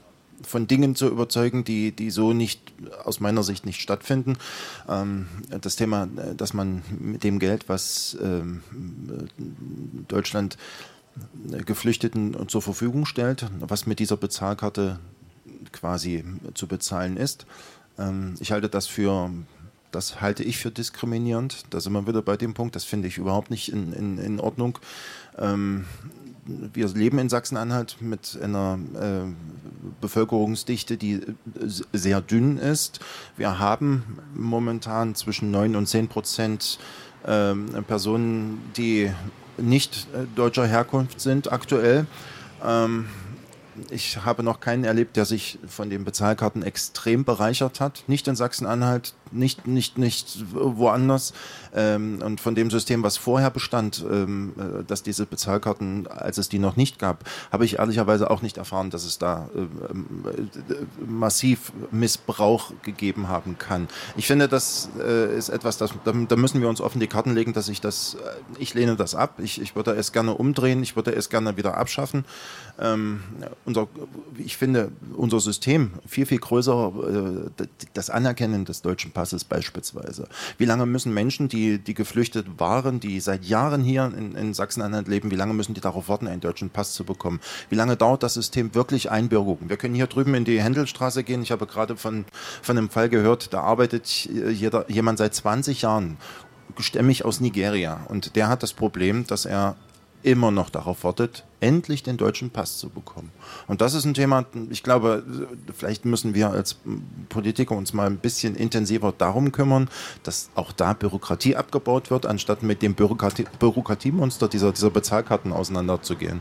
von Dingen zu überzeugen, die, die so nicht, aus meiner Sicht nicht stattfinden. Ähm, das Thema, dass man mit dem Geld, was ähm, Deutschland Geflüchteten zur Verfügung stellt, was mit dieser Bezahlkarte quasi zu bezahlen ist. Ähm, ich halte das für, das halte ich für diskriminierend. Da sind wir wieder bei dem Punkt, das finde ich überhaupt nicht in, in, in Ordnung. Ähm, wir leben in Sachsen-Anhalt mit einer äh, Bevölkerungsdichte, die sehr dünn ist. Wir haben momentan zwischen neun und zehn Prozent äh, Personen, die nicht äh, deutscher Herkunft sind aktuell. Ähm, ich habe noch keinen erlebt, der sich von den Bezahlkarten extrem bereichert hat. Nicht in Sachsen-Anhalt, nicht, nicht, nicht woanders. Ähm, und von dem System, was vorher bestand, ähm, äh, dass diese Bezahlkarten, als es die noch nicht gab, habe ich ehrlicherweise auch nicht erfahren, dass es da äh, äh, massiv Missbrauch gegeben haben kann. Ich finde, das äh, ist etwas, das, da, da müssen wir uns offen die Karten legen, dass ich das, äh, ich lehne das ab. Ich, ich würde es gerne umdrehen, ich würde es gerne wieder abschaffen. Ähm, unser, ich finde, unser System viel, viel größer, äh, das Anerkennen des deutschen Passes beispielsweise. Wie lange müssen Menschen, die, die geflüchtet waren, die seit Jahren hier in, in Sachsen-Anhalt leben, wie lange müssen die darauf warten, einen deutschen Pass zu bekommen? Wie lange dauert das System wirklich Einbürgerung? Wir können hier drüben in die Händelstraße gehen. Ich habe gerade von, von einem Fall gehört, da arbeitet jeder, jemand seit zwanzig Jahren, stämmig aus Nigeria. Und der hat das Problem, dass er immer noch darauf wartet, endlich den deutschen Pass zu bekommen. Und das ist ein Thema, ich glaube, vielleicht müssen wir als Politiker uns mal ein bisschen intensiver darum kümmern, dass auch da Bürokratie abgebaut wird, anstatt mit dem Bürokratie, Bürokratiemonster dieser, dieser Bezahlkarten auseinanderzugehen.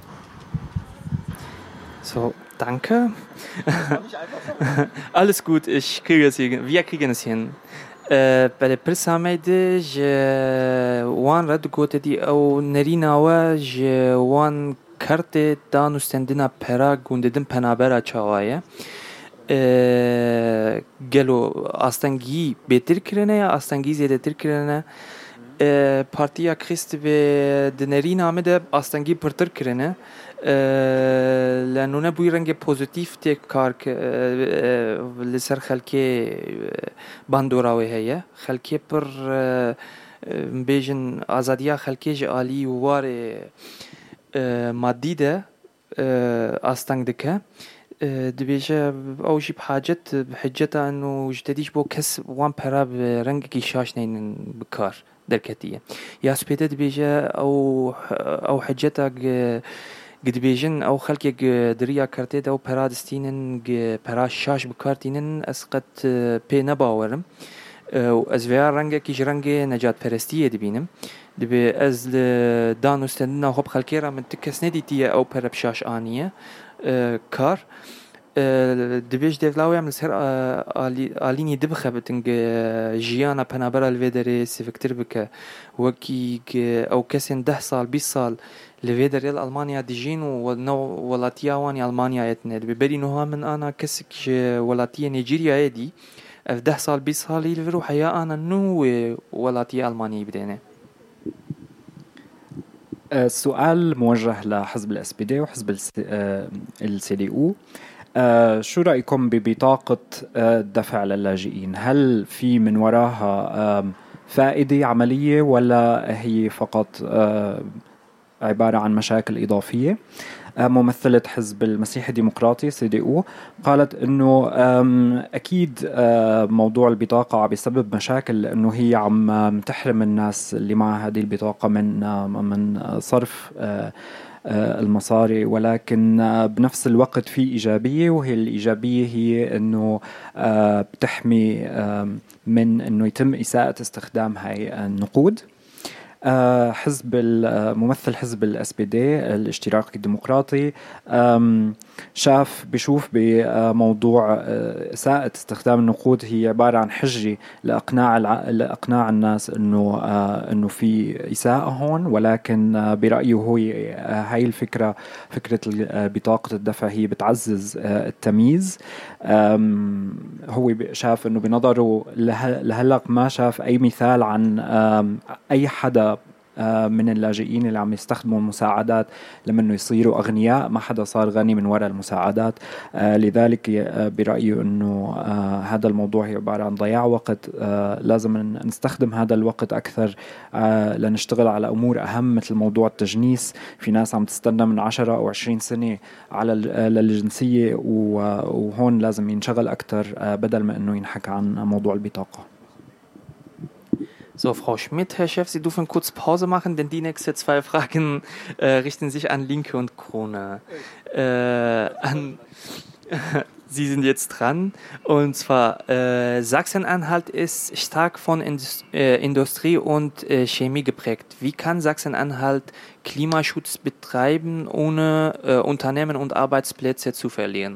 So, danke. Alles gut, ich kriege es hin. Wir kriegen es hin. بله پرسامه ده ج وان رد گوته دی او نرینا و ج وان کرت دانستندنا پرا گونددن پنابرا چاوایه گلو آستانگی بهتر کرنه یا آستانگی زیادتر کرنه پارتیا کریست به دنرینا آمده آستانگی پرتر کرنه لأنه نبوي رنجة بوزيتيف تكار لسر خلكي باندوراوي هي خلكي بر بيجن آزادية خلكي جالي وواري مادي ده آستانگ دكه دبيجة أو شي بحاجة بحجتها إنه جديش بو كس وان برا برنج كيشاش نين بكار دركتية يا سبيدة دبيجة أو أو حجتها قد بيجن أو خلق دريا كارتيد أو برادستينن برا شاش بكارتينن أسقط بينا باورم أزويا رنجة كيش رنجة نجات برستية دبينم دبي أز دانو استندنا هوب خلقيرا من تكس نديتية أو برا بشاش آنية كار دبيش ديفلاوي عمل سهر آليني دبخة بتنج جيانا بنابرا الفيدري سيفكتر بك وكي أو كسين ده سال بيس سال لفيدر يل ألمانيا ديجين ونو ولاتيا واني ألمانيا يتنه ببري نوها من أنا كسك ولاتيا نيجيريا يدي في ده سال بيس سال يلفرو حيا أنا نو ولاتيا ألمانيا بدينه. السؤال موجه لحزب الاس بي دي وحزب السي دي او. شو رأيكم ببطاقة الدفع للاجئين؟ هل في من وراها فائدة عملية ولا هي فقط عبارة عن مشاكل إضافية؟ ممثلة حزب المسيح الديمقراطي سي دي او قالت انه اكيد موضوع البطاقة عم بيسبب مشاكل، انه هي عم تحرم الناس اللي مع هذه البطاقة من من صرف المصاري، ولكن بنفس الوقت في إيجابية، وهي الإيجابية هي انه بتحمي من انه يتم إساءة استخدام هاي النقود. حزب ممثل حزب الاس بي دي الاشتراكي الديمقراطي شاف بشوف بموضوع إساءة استخدام النقود هي عبارة عن حجة لإقناع لإقناع الناس إنه إنه في إساءة هون، ولكن برأيه هو هاي الفكرة فكرة بطاقة الدفع هي بتعزز التمييز. هو شاف إنه بنظره لهلق ما شاف أي مثال عن أي حدا من اللاجئين اللي عم يستخدموا المساعدات لما انه يصيروا اغنياء. ما حدا صار غني من وراء المساعدات. لذلك برايي انه هذا الموضوع هي عباره عن ضياع وقت. لازم نستخدم هذا الوقت اكثر لنشتغل على امور اهم مثل موضوع التجنيس. في ناس عم تستنى من عشرة او عشرين سنه على الجنسيه، وهون لازم ينشغل اكثر بدل ما انه ينحكى عن موضوع البطاقه. So, Frau Schmidt, Herr Chef, Sie dürfen kurz Pause machen, denn die nächsten zwei Fragen äh, richten sich an Linke und Krone. Äh, an, Sie sind jetzt dran. Und zwar, äh, Sachsen-Anhalt ist stark von Indust- äh, Industrie und äh, Chemie geprägt. Wie kann Sachsen-Anhalt Klimaschutz betreiben, ohne äh, Unternehmen und Arbeitsplätze zu verlieren?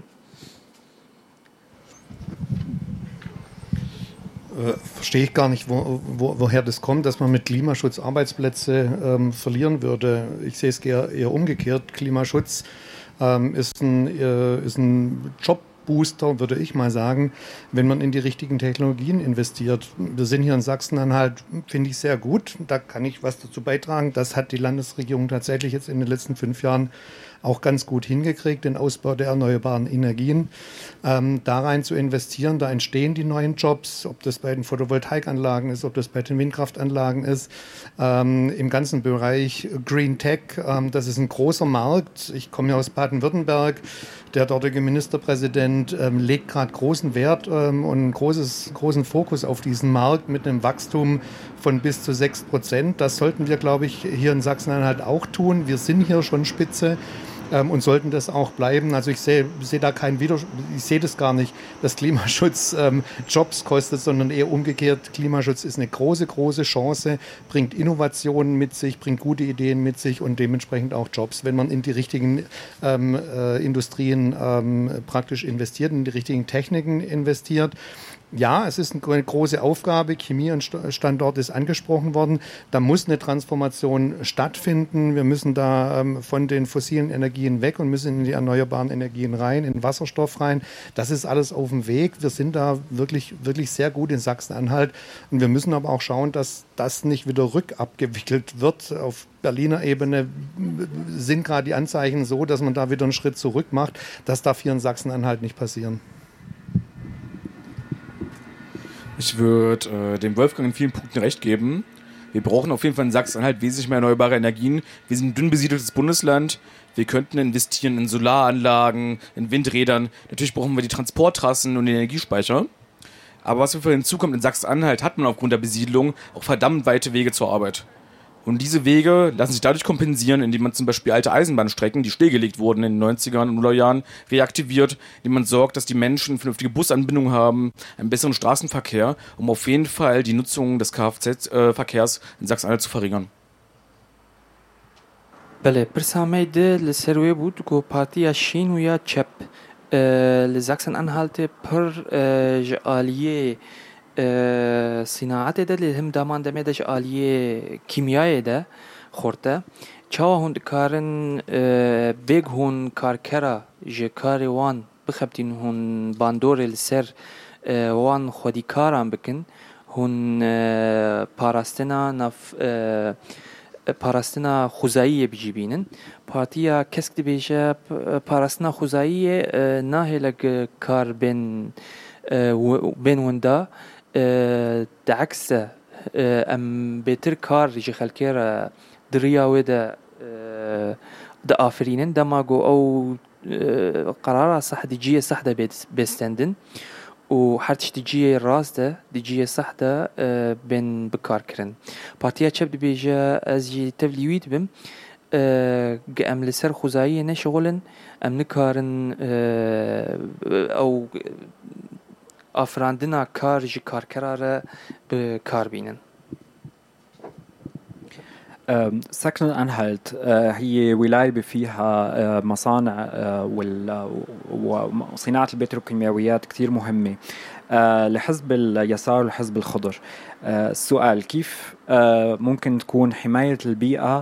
Äh, verstehe ich gar nicht, wo, wo, woher das kommt, dass man mit Klimaschutz Arbeitsplätze ähm, verlieren würde. Ich sehe es eher, eher umgekehrt. Klimaschutz ähm, ist ein, äh, ist ein Jobbooster, würde ich mal sagen, wenn man in die richtigen Technologien investiert. Wir sind hier in Sachsen-Anhalt, finde ich, sehr gut. Da kann ich was dazu beitragen. Das hat die Landesregierung tatsächlich jetzt in den letzten fünf Jahren auch ganz gut hingekriegt, den Ausbau der erneuerbaren Energien. Ähm, da rein zu investieren, da entstehen die neuen Jobs, ob das bei den Photovoltaikanlagen ist, ob das bei den Windkraftanlagen ist, ähm, im ganzen Bereich Green Tech, ähm, das ist ein großer Markt. Ich komme ja aus Baden-Württemberg. Der dortige Ministerpräsident ähm, legt gerade großen Wert ähm, und einen großes, großen Fokus auf diesen Markt mit einem Wachstum von bis zu sechs Prozent. Das sollten wir, glaube ich, hier in Sachsen-Anhalt auch tun. Wir sind hier schon Spitze. Ähm, und sollten das auch bleiben. Also ich sehe seh da keinen Widerspruch, ich sehe das gar nicht, dass Klimaschutz ähm, Jobs kostet, sondern eher umgekehrt. Klimaschutz ist eine große, große Chance, bringt Innovationen mit sich, bringt gute Ideen mit sich und dementsprechend auch Jobs, wenn man in die richtigen ähm, äh, Industrien ähm, praktisch investiert, in die richtigen Techniken investiert. Ja, es ist eine große Aufgabe. Chemiestandort ist angesprochen worden. Da muss eine Transformation stattfinden. Wir müssen da ähm, von den fossilen Energien weg und müssen in die erneuerbaren Energien rein, in Wasserstoff rein. Das ist alles auf dem Weg. Wir sind da wirklich, wirklich sehr gut in Sachsen-Anhalt. Und wir müssen aber auch schauen, dass das nicht wieder rückabgewickelt wird. Auf Berliner Ebene sind gerade die Anzeichen so, dass man da wieder einen Schritt zurück macht. Das darf hier in Sachsen-Anhalt nicht passieren. Ich würde äh, dem Wolfgang in vielen Punkten recht geben. Wir brauchen auf jeden Fall in Sachsen-Anhalt wesentlich mehr erneuerbare Energien. Wir sind ein dünn besiedeltes Bundesland. Wir könnten investieren in Solaranlagen, in Windrädern. Natürlich brauchen wir die Transporttrassen und den Energiespeicher. Aber was für hinzukommt, in Sachsen-Anhalt hat man aufgrund der Besiedlung auch verdammt weite Wege zur Arbeit. Und diese Wege lassen sich dadurch kompensieren, indem man zum Beispiel alte Eisenbahnstrecken, die stillgelegt wurden in den neunzigern und Nullerjahren, reaktiviert, indem man sorgt, dass die Menschen vernünftige Busanbindung haben, einen besseren Straßenverkehr, um auf jeden Fall die Nutzung des Kfz-Verkehrs in Sachsen-Anhalt zu verringern. بله برسامه ده لسروی بود که پارتی شین و یا چپ لزاکسن انحالت پر جالیه صناعت ده لهم دامان دمه ده جالیه کیمیای ده خورده چاوا هند کارن بیگ هون کارکرا جکاری وان بخبتین هون باندور لسر وان خودی کاران بکن هون پاراستنا نف پاراستنا خوزایی بجیبینن پارتیا کسک بیشه پاراستنا خوزایی نه لگ کار بین بین وندا دعکس ام بهتر کار جی خلکر دریا وده ده آفرینن دماغو او قرار صح دیجیه صح ده بستندن و هرچی دیجیه راست ده دیجیه صح ده بین بکار کرن پارتیا چپ دی بیجه از جی تفلیویت بم ام لسر خوزایی نشغلن ام نکارن او افراندنا کار جی کار کراره بکار بینن. ساكن-Anhalt هي ولاية فيها مصانع وصناعة البتروكيماويات كتير مهمة لحزب اليسار والحزب الخضر. السؤال كيف ممكن تكون حماية البيئة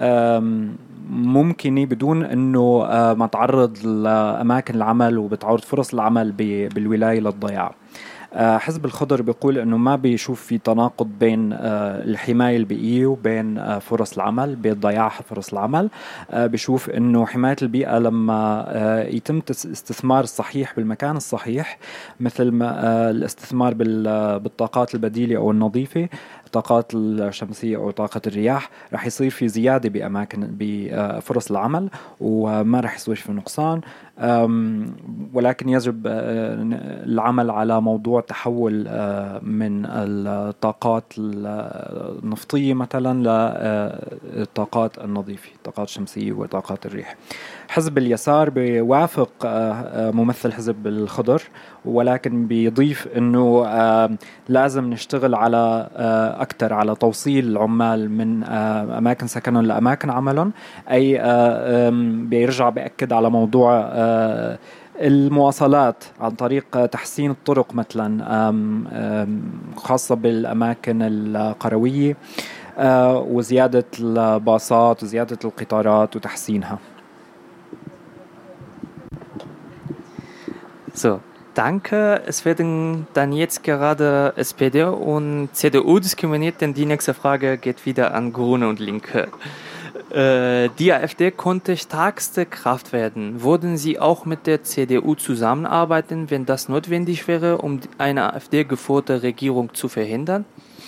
ممكنة بدون أنه ما تعرض لأماكن العمل وبتعرض فرص العمل بالولاية للضياع؟ حزب الخضر بيقول انه ما بيشوف في تناقض بين الحمايه البيئيه وبين فرص العمل، بين ضياع فرص العمل. بيشوف انه حمايه البيئه لما يتم الاستثمار الصحيح بالمكان الصحيح، مثل ما الاستثمار بالطاقات البديله او النظيفه، الطاقات الشمسيه او طاقه الرياح، رح يصير في زياده باماكن بفرص العمل وما رح يصير في نقصان. ولكن يجب العمل على موضوع تحول من الطاقات النفطيه مثلا للطاقات النظيفه، الطاقات الشمسيه وطاقات الريح. حزب اليسار بيوافق ممثل حزب الخضر، ولكن بيضيف انه لازم نشتغل على اكثر على توصيل العمال من اماكن سكنهم لاماكن عملهم. اي بيرجع بيأكد على موضوع المواصلات عن طريق تحسين الطرق مثلا خاصة بالأماكن القروية، وزيادة الباصات وزيادة القطارات وتحسينها. So, danke. Es werden dann jetzt gerade S P D und C D U diskriminiert, denn die nächste Frage geht wieder an Grüne und Linke. Äh, die AfD konnte stärkste Kraft werden. Würden Sie auch mit der C D U zusammenarbeiten, wenn das notwendig wäre, um eine AfD-geführte Regierung zu verhindern?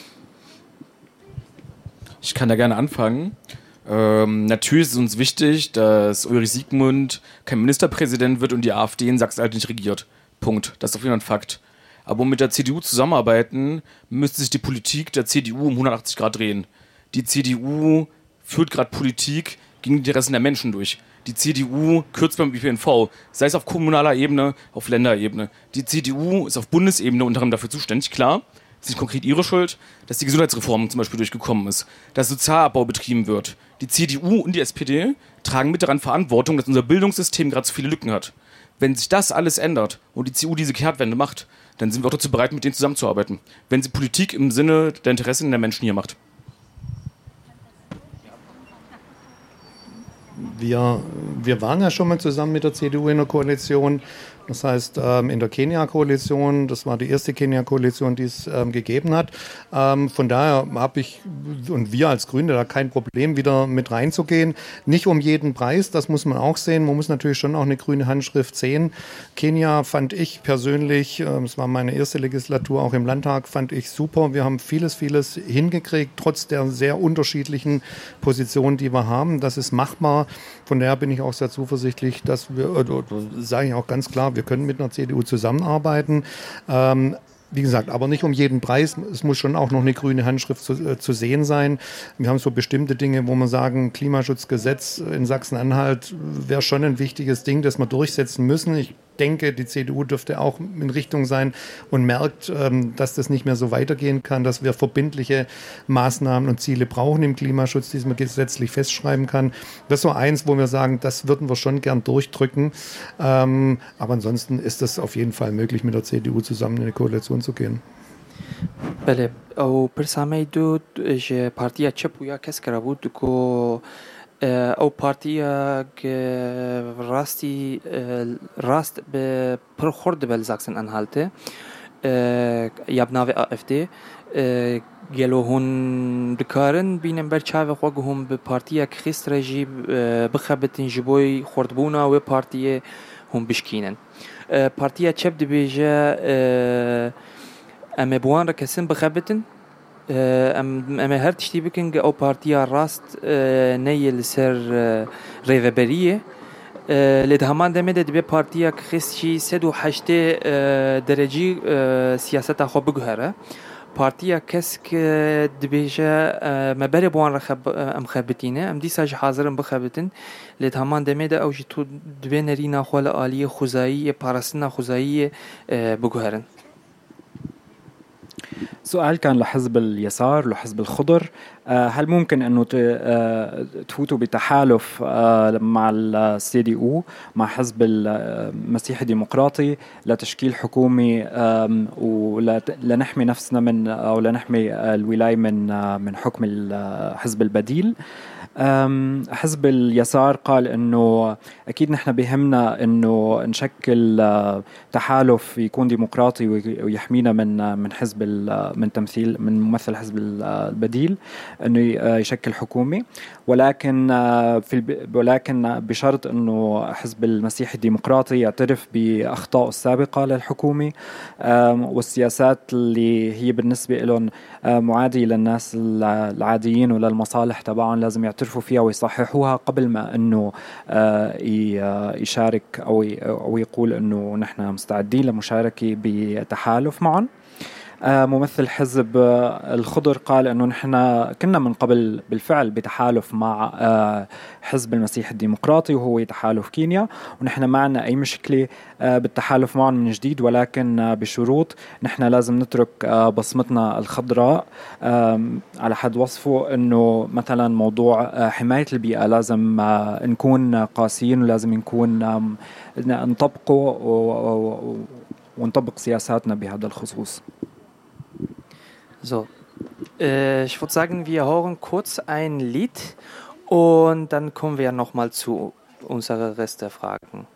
Ich kann da gerne anfangen. Ähm, natürlich ist es uns wichtig, dass Ulrich Siegmund kein Ministerpräsident wird und die AfD in Sachsen-Anhalt nicht regiert. Punkt. Das ist auf jeden Fall ein Fakt. Aber um mit der C D U zusammenarbeiten, müsste sich die Politik der C D U um hundertachtzig Grad drehen. Die C D U führt gerade Politik gegen die Interessen der Menschen durch. Die C D U kürzt beim Ö P N V, sei es auf kommunaler Ebene, auf Länderebene. Die C D U ist auf Bundesebene unter anderem dafür zuständig, klar. Es ist konkret ihre Schuld, dass die Gesundheitsreform zum Beispiel durchgekommen ist, dass Sozialabbau betrieben wird. Die C D U und die S P D tragen mit daran Verantwortung, dass unser Bildungssystem gerade zu viele Lücken hat. Wenn sich das alles ändert und die C D U diese Kehrtwende macht, dann sind wir auch dazu bereit, mit denen zusammenzuarbeiten. Wenn sie Politik im Sinne der Interessen der Menschen hier macht. Wir, wir waren ja schon mal zusammen mit der C D U in der Koalition. Das heißt, in der Kenia-Koalition, das war die erste Kenia-Koalition, die es ähm, gegeben hat. Ähm, von daher habe ich und wir als Grüne da kein Problem, wieder mit reinzugehen. Nicht um jeden Preis, das muss man auch sehen. Man muss natürlich schon auch eine grüne Handschrift sehen. Kenia fand ich persönlich, äh, es war meine erste Legislatur auch im Landtag, fand ich super. Wir haben vieles, vieles hingekriegt, trotz der sehr unterschiedlichen Positionen, die wir haben. Das ist machbar. Von daher bin ich auch sehr zuversichtlich, dass wir, äh, sage ich auch ganz klar, wir können mit einer C D U zusammenarbeiten. Ähm, wie gesagt, aber nicht um jeden Preis. Es muss schon auch noch eine grüne Handschrift zu, äh, zu sehen sein. Wir haben so bestimmte Dinge, wo man sagen, Klimaschutzgesetz in Sachsen-Anhalt wäre schon ein wichtiges Ding, das wir durchsetzen müssen. Ich denke, die C D U dürfte auch in Richtung sein und merkt, ähm, dass das nicht mehr so weitergehen kann, dass wir verbindliche Maßnahmen und Ziele brauchen im Klimaschutz, die man gesetzlich festschreiben kann. Das ist so eins, wo wir sagen, das würden wir schon gern durchdrücken. Ähm, aber ansonsten ist es auf jeden Fall möglich, mit der C D U zusammen in eine Koalition zu gehen. بله او پرسامه دو ج پارتیا چپ یا کس کرا بود کو او پارتیا که راستی راست به پرخورد بل زاکسن انهالته یابناوی AfD گلو هون دکارن بینم بر چاو خو هم به پارتیا خست رجی بخبتن جبوی خوردبونا و پارتیا هم بشکینن پارتیا چپ دبیجه ام بوان رکسن بخبتن ام ام هر تشتی بکن که او پارتیا راست نیل سر ریوبریه لید همان دمده دبی پارتیا خستشی سد و هشت درجی سیاست خو بگهره پارتیا کس که دبیجه مبر بوان رخب ام خبتینه ام دی ساج حاضرم بخبتن لید همان دمده او جتو دبی نرینا خال عالی خوزایی پارسنا خوزایی بگهرن. سؤال كان لحزب اليسار لحزب الخضر. هل ممكن أنه تفوتوا بتحالف مع السي دي أو مع حزب المسيحي الديمقراطي لتشكيل حكومي ولنحمي نفسنا من أو لنحمي الولاية من من حكم الحزب البديل؟ حزب اليسار قال انه اكيد نحن بيهمنا انه نشكل تحالف يكون ديمقراطي ويحمينا من من حزب من تمثيل من ممثل حزب البديل انه يشكل حكومه، ولكن في ولكن بشرط انه حزب المسيحي الديمقراطي يعترف باخطائه السابقه للحكومه والسياسات اللي هي بالنسبه لهم معاديه للناس العاديين وللمصالح تبعهم لازم يعترفوا فيها ويصححوها قبل ما انه يشارك او او يقول انه نحن مستعدين لمشاركه بتحالف معهم. ممثل حزب الخضر قال انه نحن كنا من قبل بالفعل بتحالف مع حزب المسيح الديمقراطي وهو تحالف كينيا، ونحن ما عندنا اي مشكله بالتحالف معهم من جديد، ولكن بشروط نحن لازم نترك بصمتنا الخضراء على حد وصفه انه مثلا موضوع حمايه البيئه لازم نكون قاسيين ولازم نكون نطبقه ونطبق سياساتنا بهذا الخصوص. So, äh, ich würde sagen, wir hören kurz ein Lied und dann kommen wir nochmal zu unserer Rest der Fragen.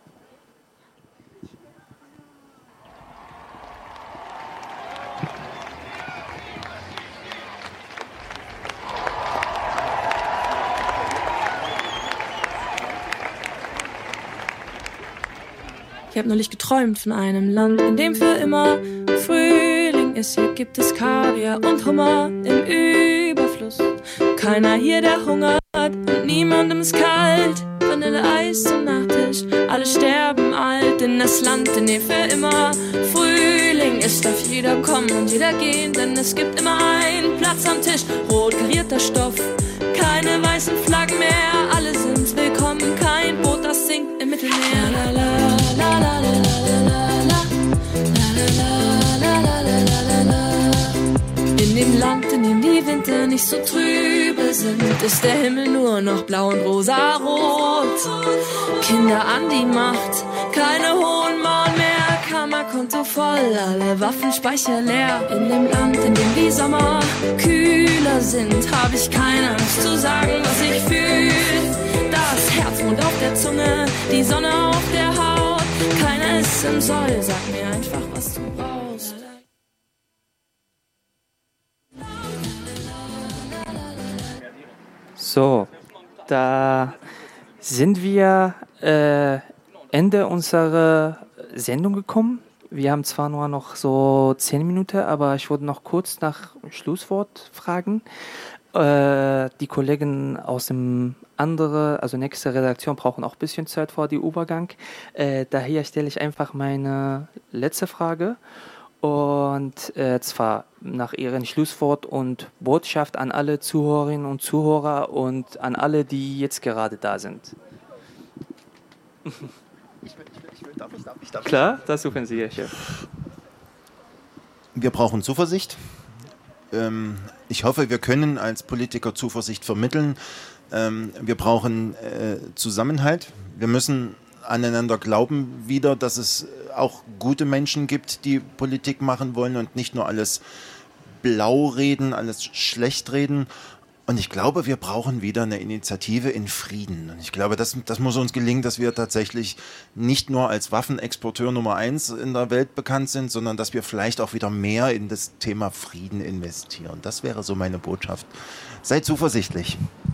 Ich habe neulich geträumt von einem Land, in dem für immer Frühling ist. Hier gibt es Kaviar und Hummer im Überfluss. Keiner hier, der hungert und niemandem ist kalt. Vanilleeis zum Nachtisch, alle sterben alt. In das Land, in dem für immer Frühling ist, darf jeder kommen und jeder gehen, denn es gibt immer einen Platz am Tisch. Rot karierter Stoff, keine weißen Flaggen mehr, alle sind willkommen. Kein Boot, das sinkt im Mittelmeer. La, la, la, la, la, la, la, la, la, la, la, la. In dem Land, in dem die Winter nicht so trübe sind, ist der Himmel nur noch blau und rosa-rot. Kinder an die Macht, keine hohen Mauern mehr, Kammerkonto voll, alle Waffenspeicher leer. In dem Land, in dem die Sommer kühler sind, hab ich keine Angst zu sagen, was ich fühl. Das Herzmond auf der Zunge, die Sonne auf der Haut, keiner ist im Soll, sag mir einfach, was du brauchst. So, da sind wir äh, Ende unserer Sendung gekommen. Wir haben zwar nur noch so zehn Minuten, aber ich wollte noch kurz nach Schlusswort fragen. Äh, die Kollegen aus dem anderen, also nächste Redaktion, brauchen auch ein bisschen Zeit vor dem Übergang. Äh, daher stelle ich einfach meine letzte Frage. Und äh, zwar nach Ihrem Schlusswort und Botschaft an alle Zuhörerinnen und Zuhörer und an alle, die jetzt gerade da sind. Ich will, ich will, ich will, darf ich, darf ich, darf ich? Klar, das suchen Sie, Herr Chef. Wir brauchen Zuversicht. Ähm, ich hoffe, wir können als Politiker Zuversicht vermitteln. Ähm, wir brauchen äh, Zusammenhalt. Wir müssen aneinander glauben wieder, dass es auch gute Menschen gibt, die Politik machen wollen und nicht nur alles blau reden, alles schlecht reden. Und ich glaube, wir brauchen wieder eine Initiative in Frieden. Und ich glaube, das, das muss uns gelingen, dass wir tatsächlich nicht nur als Waffenexporteur Nummer eins in der Welt bekannt sind, sondern dass wir vielleicht auch wieder mehr in das Thema Frieden investieren. Das wäre so meine Botschaft. Seid zuversichtlich.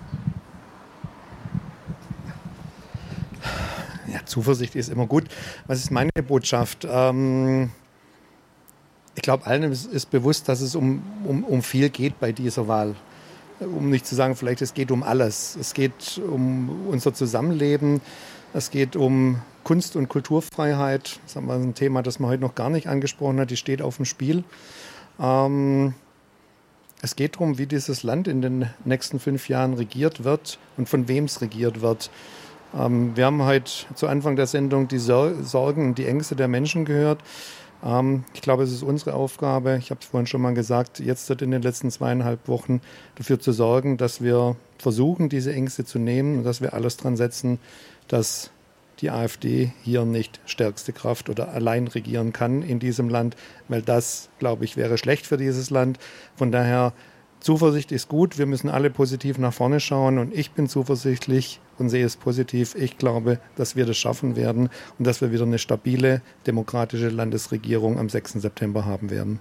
Ja, Zuversicht ist immer gut. Was ist meine Botschaft? Ähm, ich glaube, allen ist, ist bewusst, dass es um, um, um viel geht bei dieser Wahl. Um nicht zu sagen, vielleicht es geht um alles. Es geht um unser Zusammenleben. Es geht um Kunst- und Kulturfreiheit. Das ist ein Thema, das man heute noch gar nicht angesprochen hat. Die steht auf dem Spiel. Ähm, es geht darum, wie dieses Land in den nächsten fünf Jahren regiert wird und von wem es regiert wird. Wir haben heute zu Anfang der Sendung die Sorgen und die Ängste der Menschen gehört. Ähm, ich glaube, es ist unsere Aufgabe, ich habe es vorhin schon mal gesagt, jetzt in den letzten zweieinhalb Wochen dafür zu sorgen, dass wir versuchen, diese Ängste zu nehmen und dass wir alles dran setzen, dass die AfD hier nicht stärkste Kraft oder allein regieren kann in diesem Land, weil das, glaube ich, wäre schlecht für dieses Land. Von daher, Zuversicht ist gut, wir müssen alle positiv nach vorne schauen und ich bin zuversichtlich und sehe es positiv. Ich glaube, dass wir das schaffen werden und dass wir wieder eine stabile, demokratische Landesregierung am sechsten September haben werden.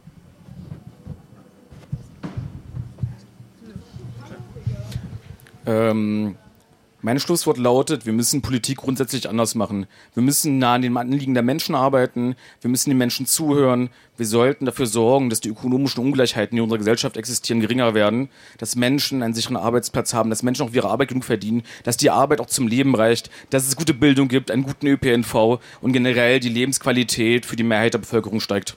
Ähm, mein Schlusswort lautet, wir müssen Politik grundsätzlich anders machen. Wir müssen nah an den Anliegen der Menschen arbeiten, wir müssen den Menschen zuhören, wir sollten dafür sorgen, dass die ökonomischen Ungleichheiten, die in unserer Gesellschaft existieren, geringer werden, dass Menschen einen sicheren Arbeitsplatz haben, dass Menschen auch für ihre Arbeit genug verdienen, dass die Arbeit auch zum Leben reicht, dass es gute Bildung gibt, einen guten Ö P N V und generell die Lebensqualität für die Mehrheit der Bevölkerung steigt.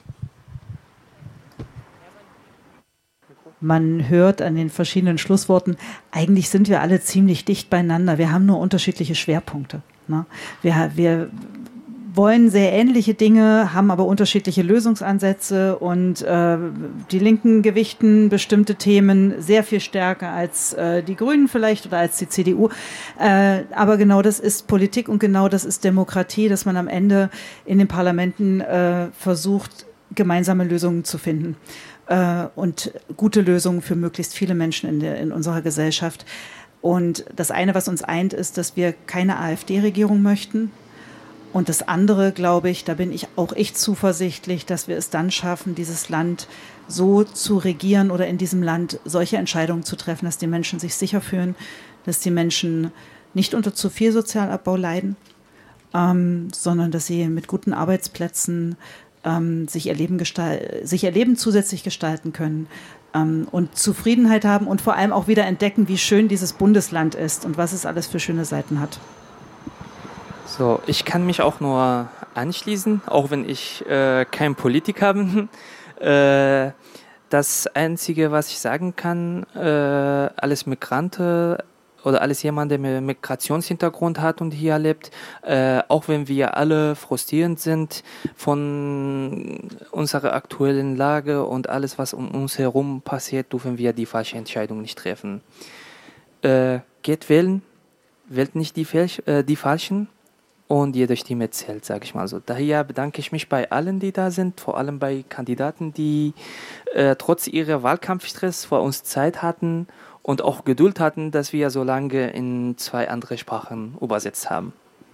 Man hört an den verschiedenen Schlussworten, eigentlich sind wir alle ziemlich dicht beieinander. Wir haben nur unterschiedliche Schwerpunkte. Ne? Wir, wir wollen sehr ähnliche Dinge, haben aber unterschiedliche Lösungsansätze und äh, die Linken gewichten bestimmte Themen sehr viel stärker als äh, die Grünen vielleicht oder als die C D U. Äh, aber genau das ist Politik und genau das ist Demokratie, dass man am Ende in den Parlamenten äh, versucht, gemeinsame Lösungen zu finden. Und gute Lösungen für möglichst viele Menschen in, der, in unserer Gesellschaft. Und das eine, was uns eint, ist, dass wir keine AfD-Regierung möchten. Und das andere, glaube ich, da bin ich auch echt zuversichtlich, dass wir es dann schaffen, dieses Land so zu regieren oder in diesem Land solche Entscheidungen zu treffen, dass die Menschen sich sicher fühlen, dass die Menschen nicht unter zu viel Sozialabbau leiden, ähm, sondern dass sie mit guten Arbeitsplätzen Ähm, sich, ihr Leben gestal- sich ihr Leben zusätzlich gestalten können ähm, und Zufriedenheit haben und vor allem auch wieder entdecken, wie schön dieses Bundesland ist und was es alles für schöne Seiten hat. So, ich kann mich auch nur anschließen, auch wenn ich äh, kein Politiker bin. äh, das Einzige, was ich sagen kann, äh, alles Migranten oder alles jemand, der mit Migrationshintergrund hat und hier lebt, äh, auch wenn wir alle frustrierend sind von unserer aktuellen Lage und alles, was um uns herum passiert, dürfen wir die falsche Entscheidung nicht treffen. Äh, geht wählen, wählt nicht die, äh, die Falschen und jede Stimme zählt, sage ich mal so. Daher bedanke ich mich bei allen, die da sind, vor allem bei Kandidaten, die äh, trotz ihrer Wahlkampfstress vor uns Zeit hatten und auch Geduld hatten, dass wir so lange in zwei andere Sprachen übersetzt haben.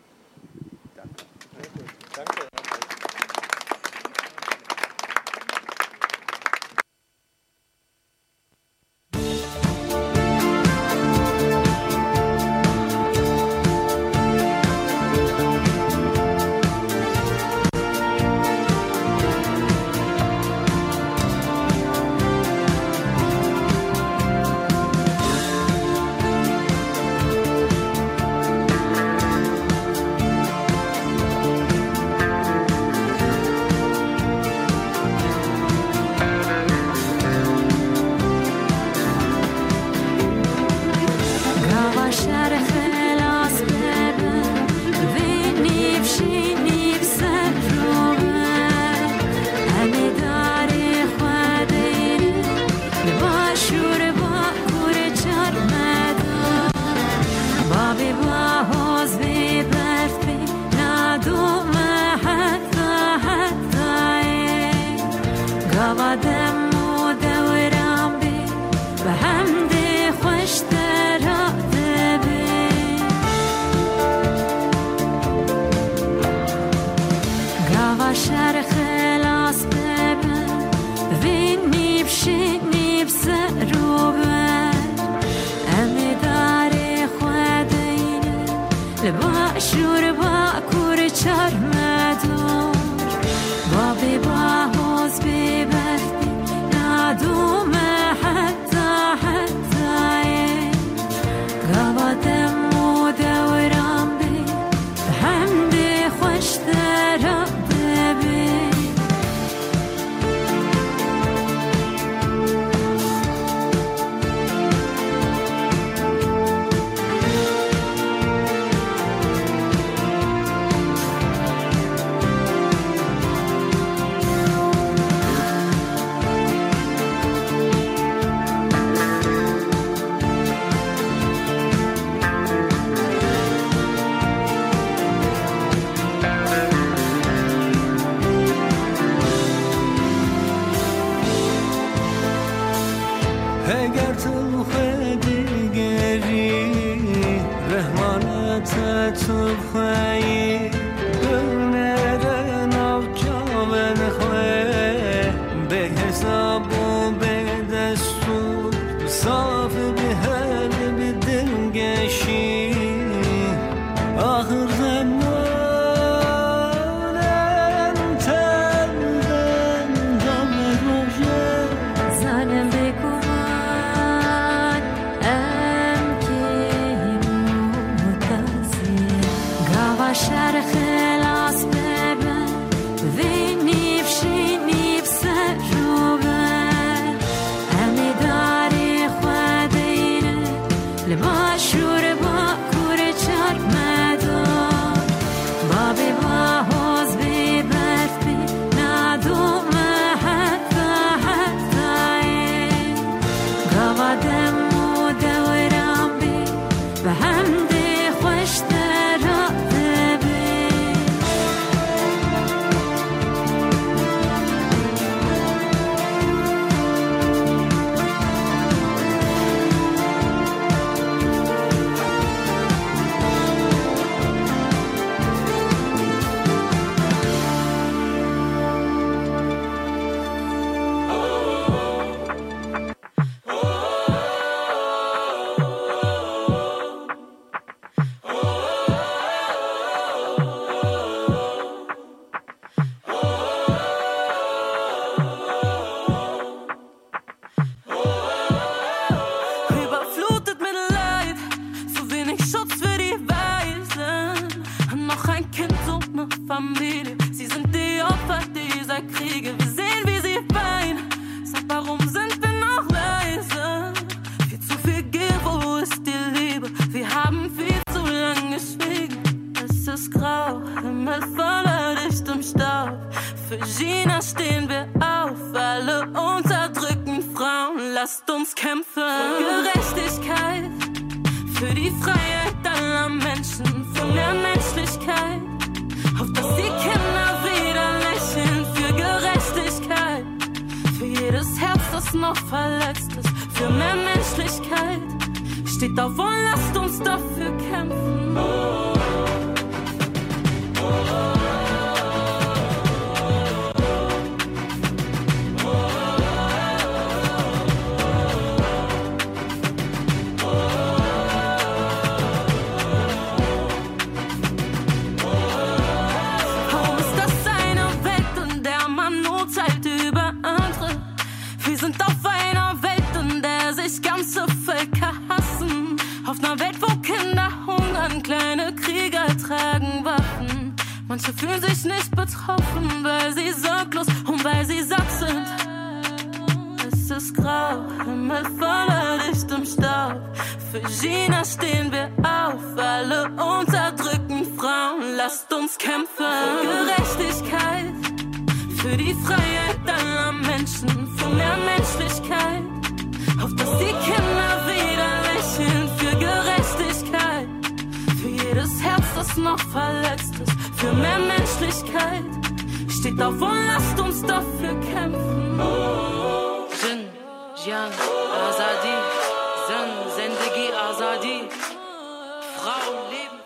Danke. لما شور با کوره چرک مدار بابی با حوز بی برف بی ندو محتا حتا گوادم و دورم بی و هم دی خوش درات بی überflutet mit Leid, zu wenig Schutz für die Weisen. Noch ein Kind und eine Familie, sie sind die Opfer dieser Kriege. Wir sehen, wie sie weinen, sag, warum sind wir noch leise? Viel zu viel Gier, wo ist die Liebe? Wir haben viel zu lange geschwiegen. Es ist grau, Himmel voller dichtem Staub. Für Gina stehen wir auf, alle unterdrückten Frauen, lasst uns kämpfen. Für Gerechtigkeit, für die Freiheit aller Menschen, für mehr Menschlichkeit, auf dass die Kinder wieder lächeln. Für Gerechtigkeit, für jedes Herz, das noch verletzt ist, für mehr Menschlichkeit. Steht auf und lasst uns dafür kämpfen. Warum ist das eine Welt, in der man urteilt über andere? Wir sind auf einer Welt, in der sich ganze Völker hassen. Auf einer Welt, wo Kinder hungern, kleine Krieger tragen Waffen. Manche fühlen sich nicht betroffen, weil sie sorglos und weil sie satt sind. Es ist grau, Himmel voller dichtem Staub. Für Gina stehen wir auf, alle unterdrückten Frauen, lasst uns kämpfen. Für Gerechtigkeit, für die Freiheit aller Menschen, für mehr Menschlichkeit, auf dass die Kinder wieder lächeln. Für Gerechtigkeit, für jedes Herz, das noch verletzt ist, für mehr Menschlichkeit. Steht auf und lasst uns dafür kämpfen. Jin, Jian, Azadi, Zen, Zendegi, Azadi. Frauen leben.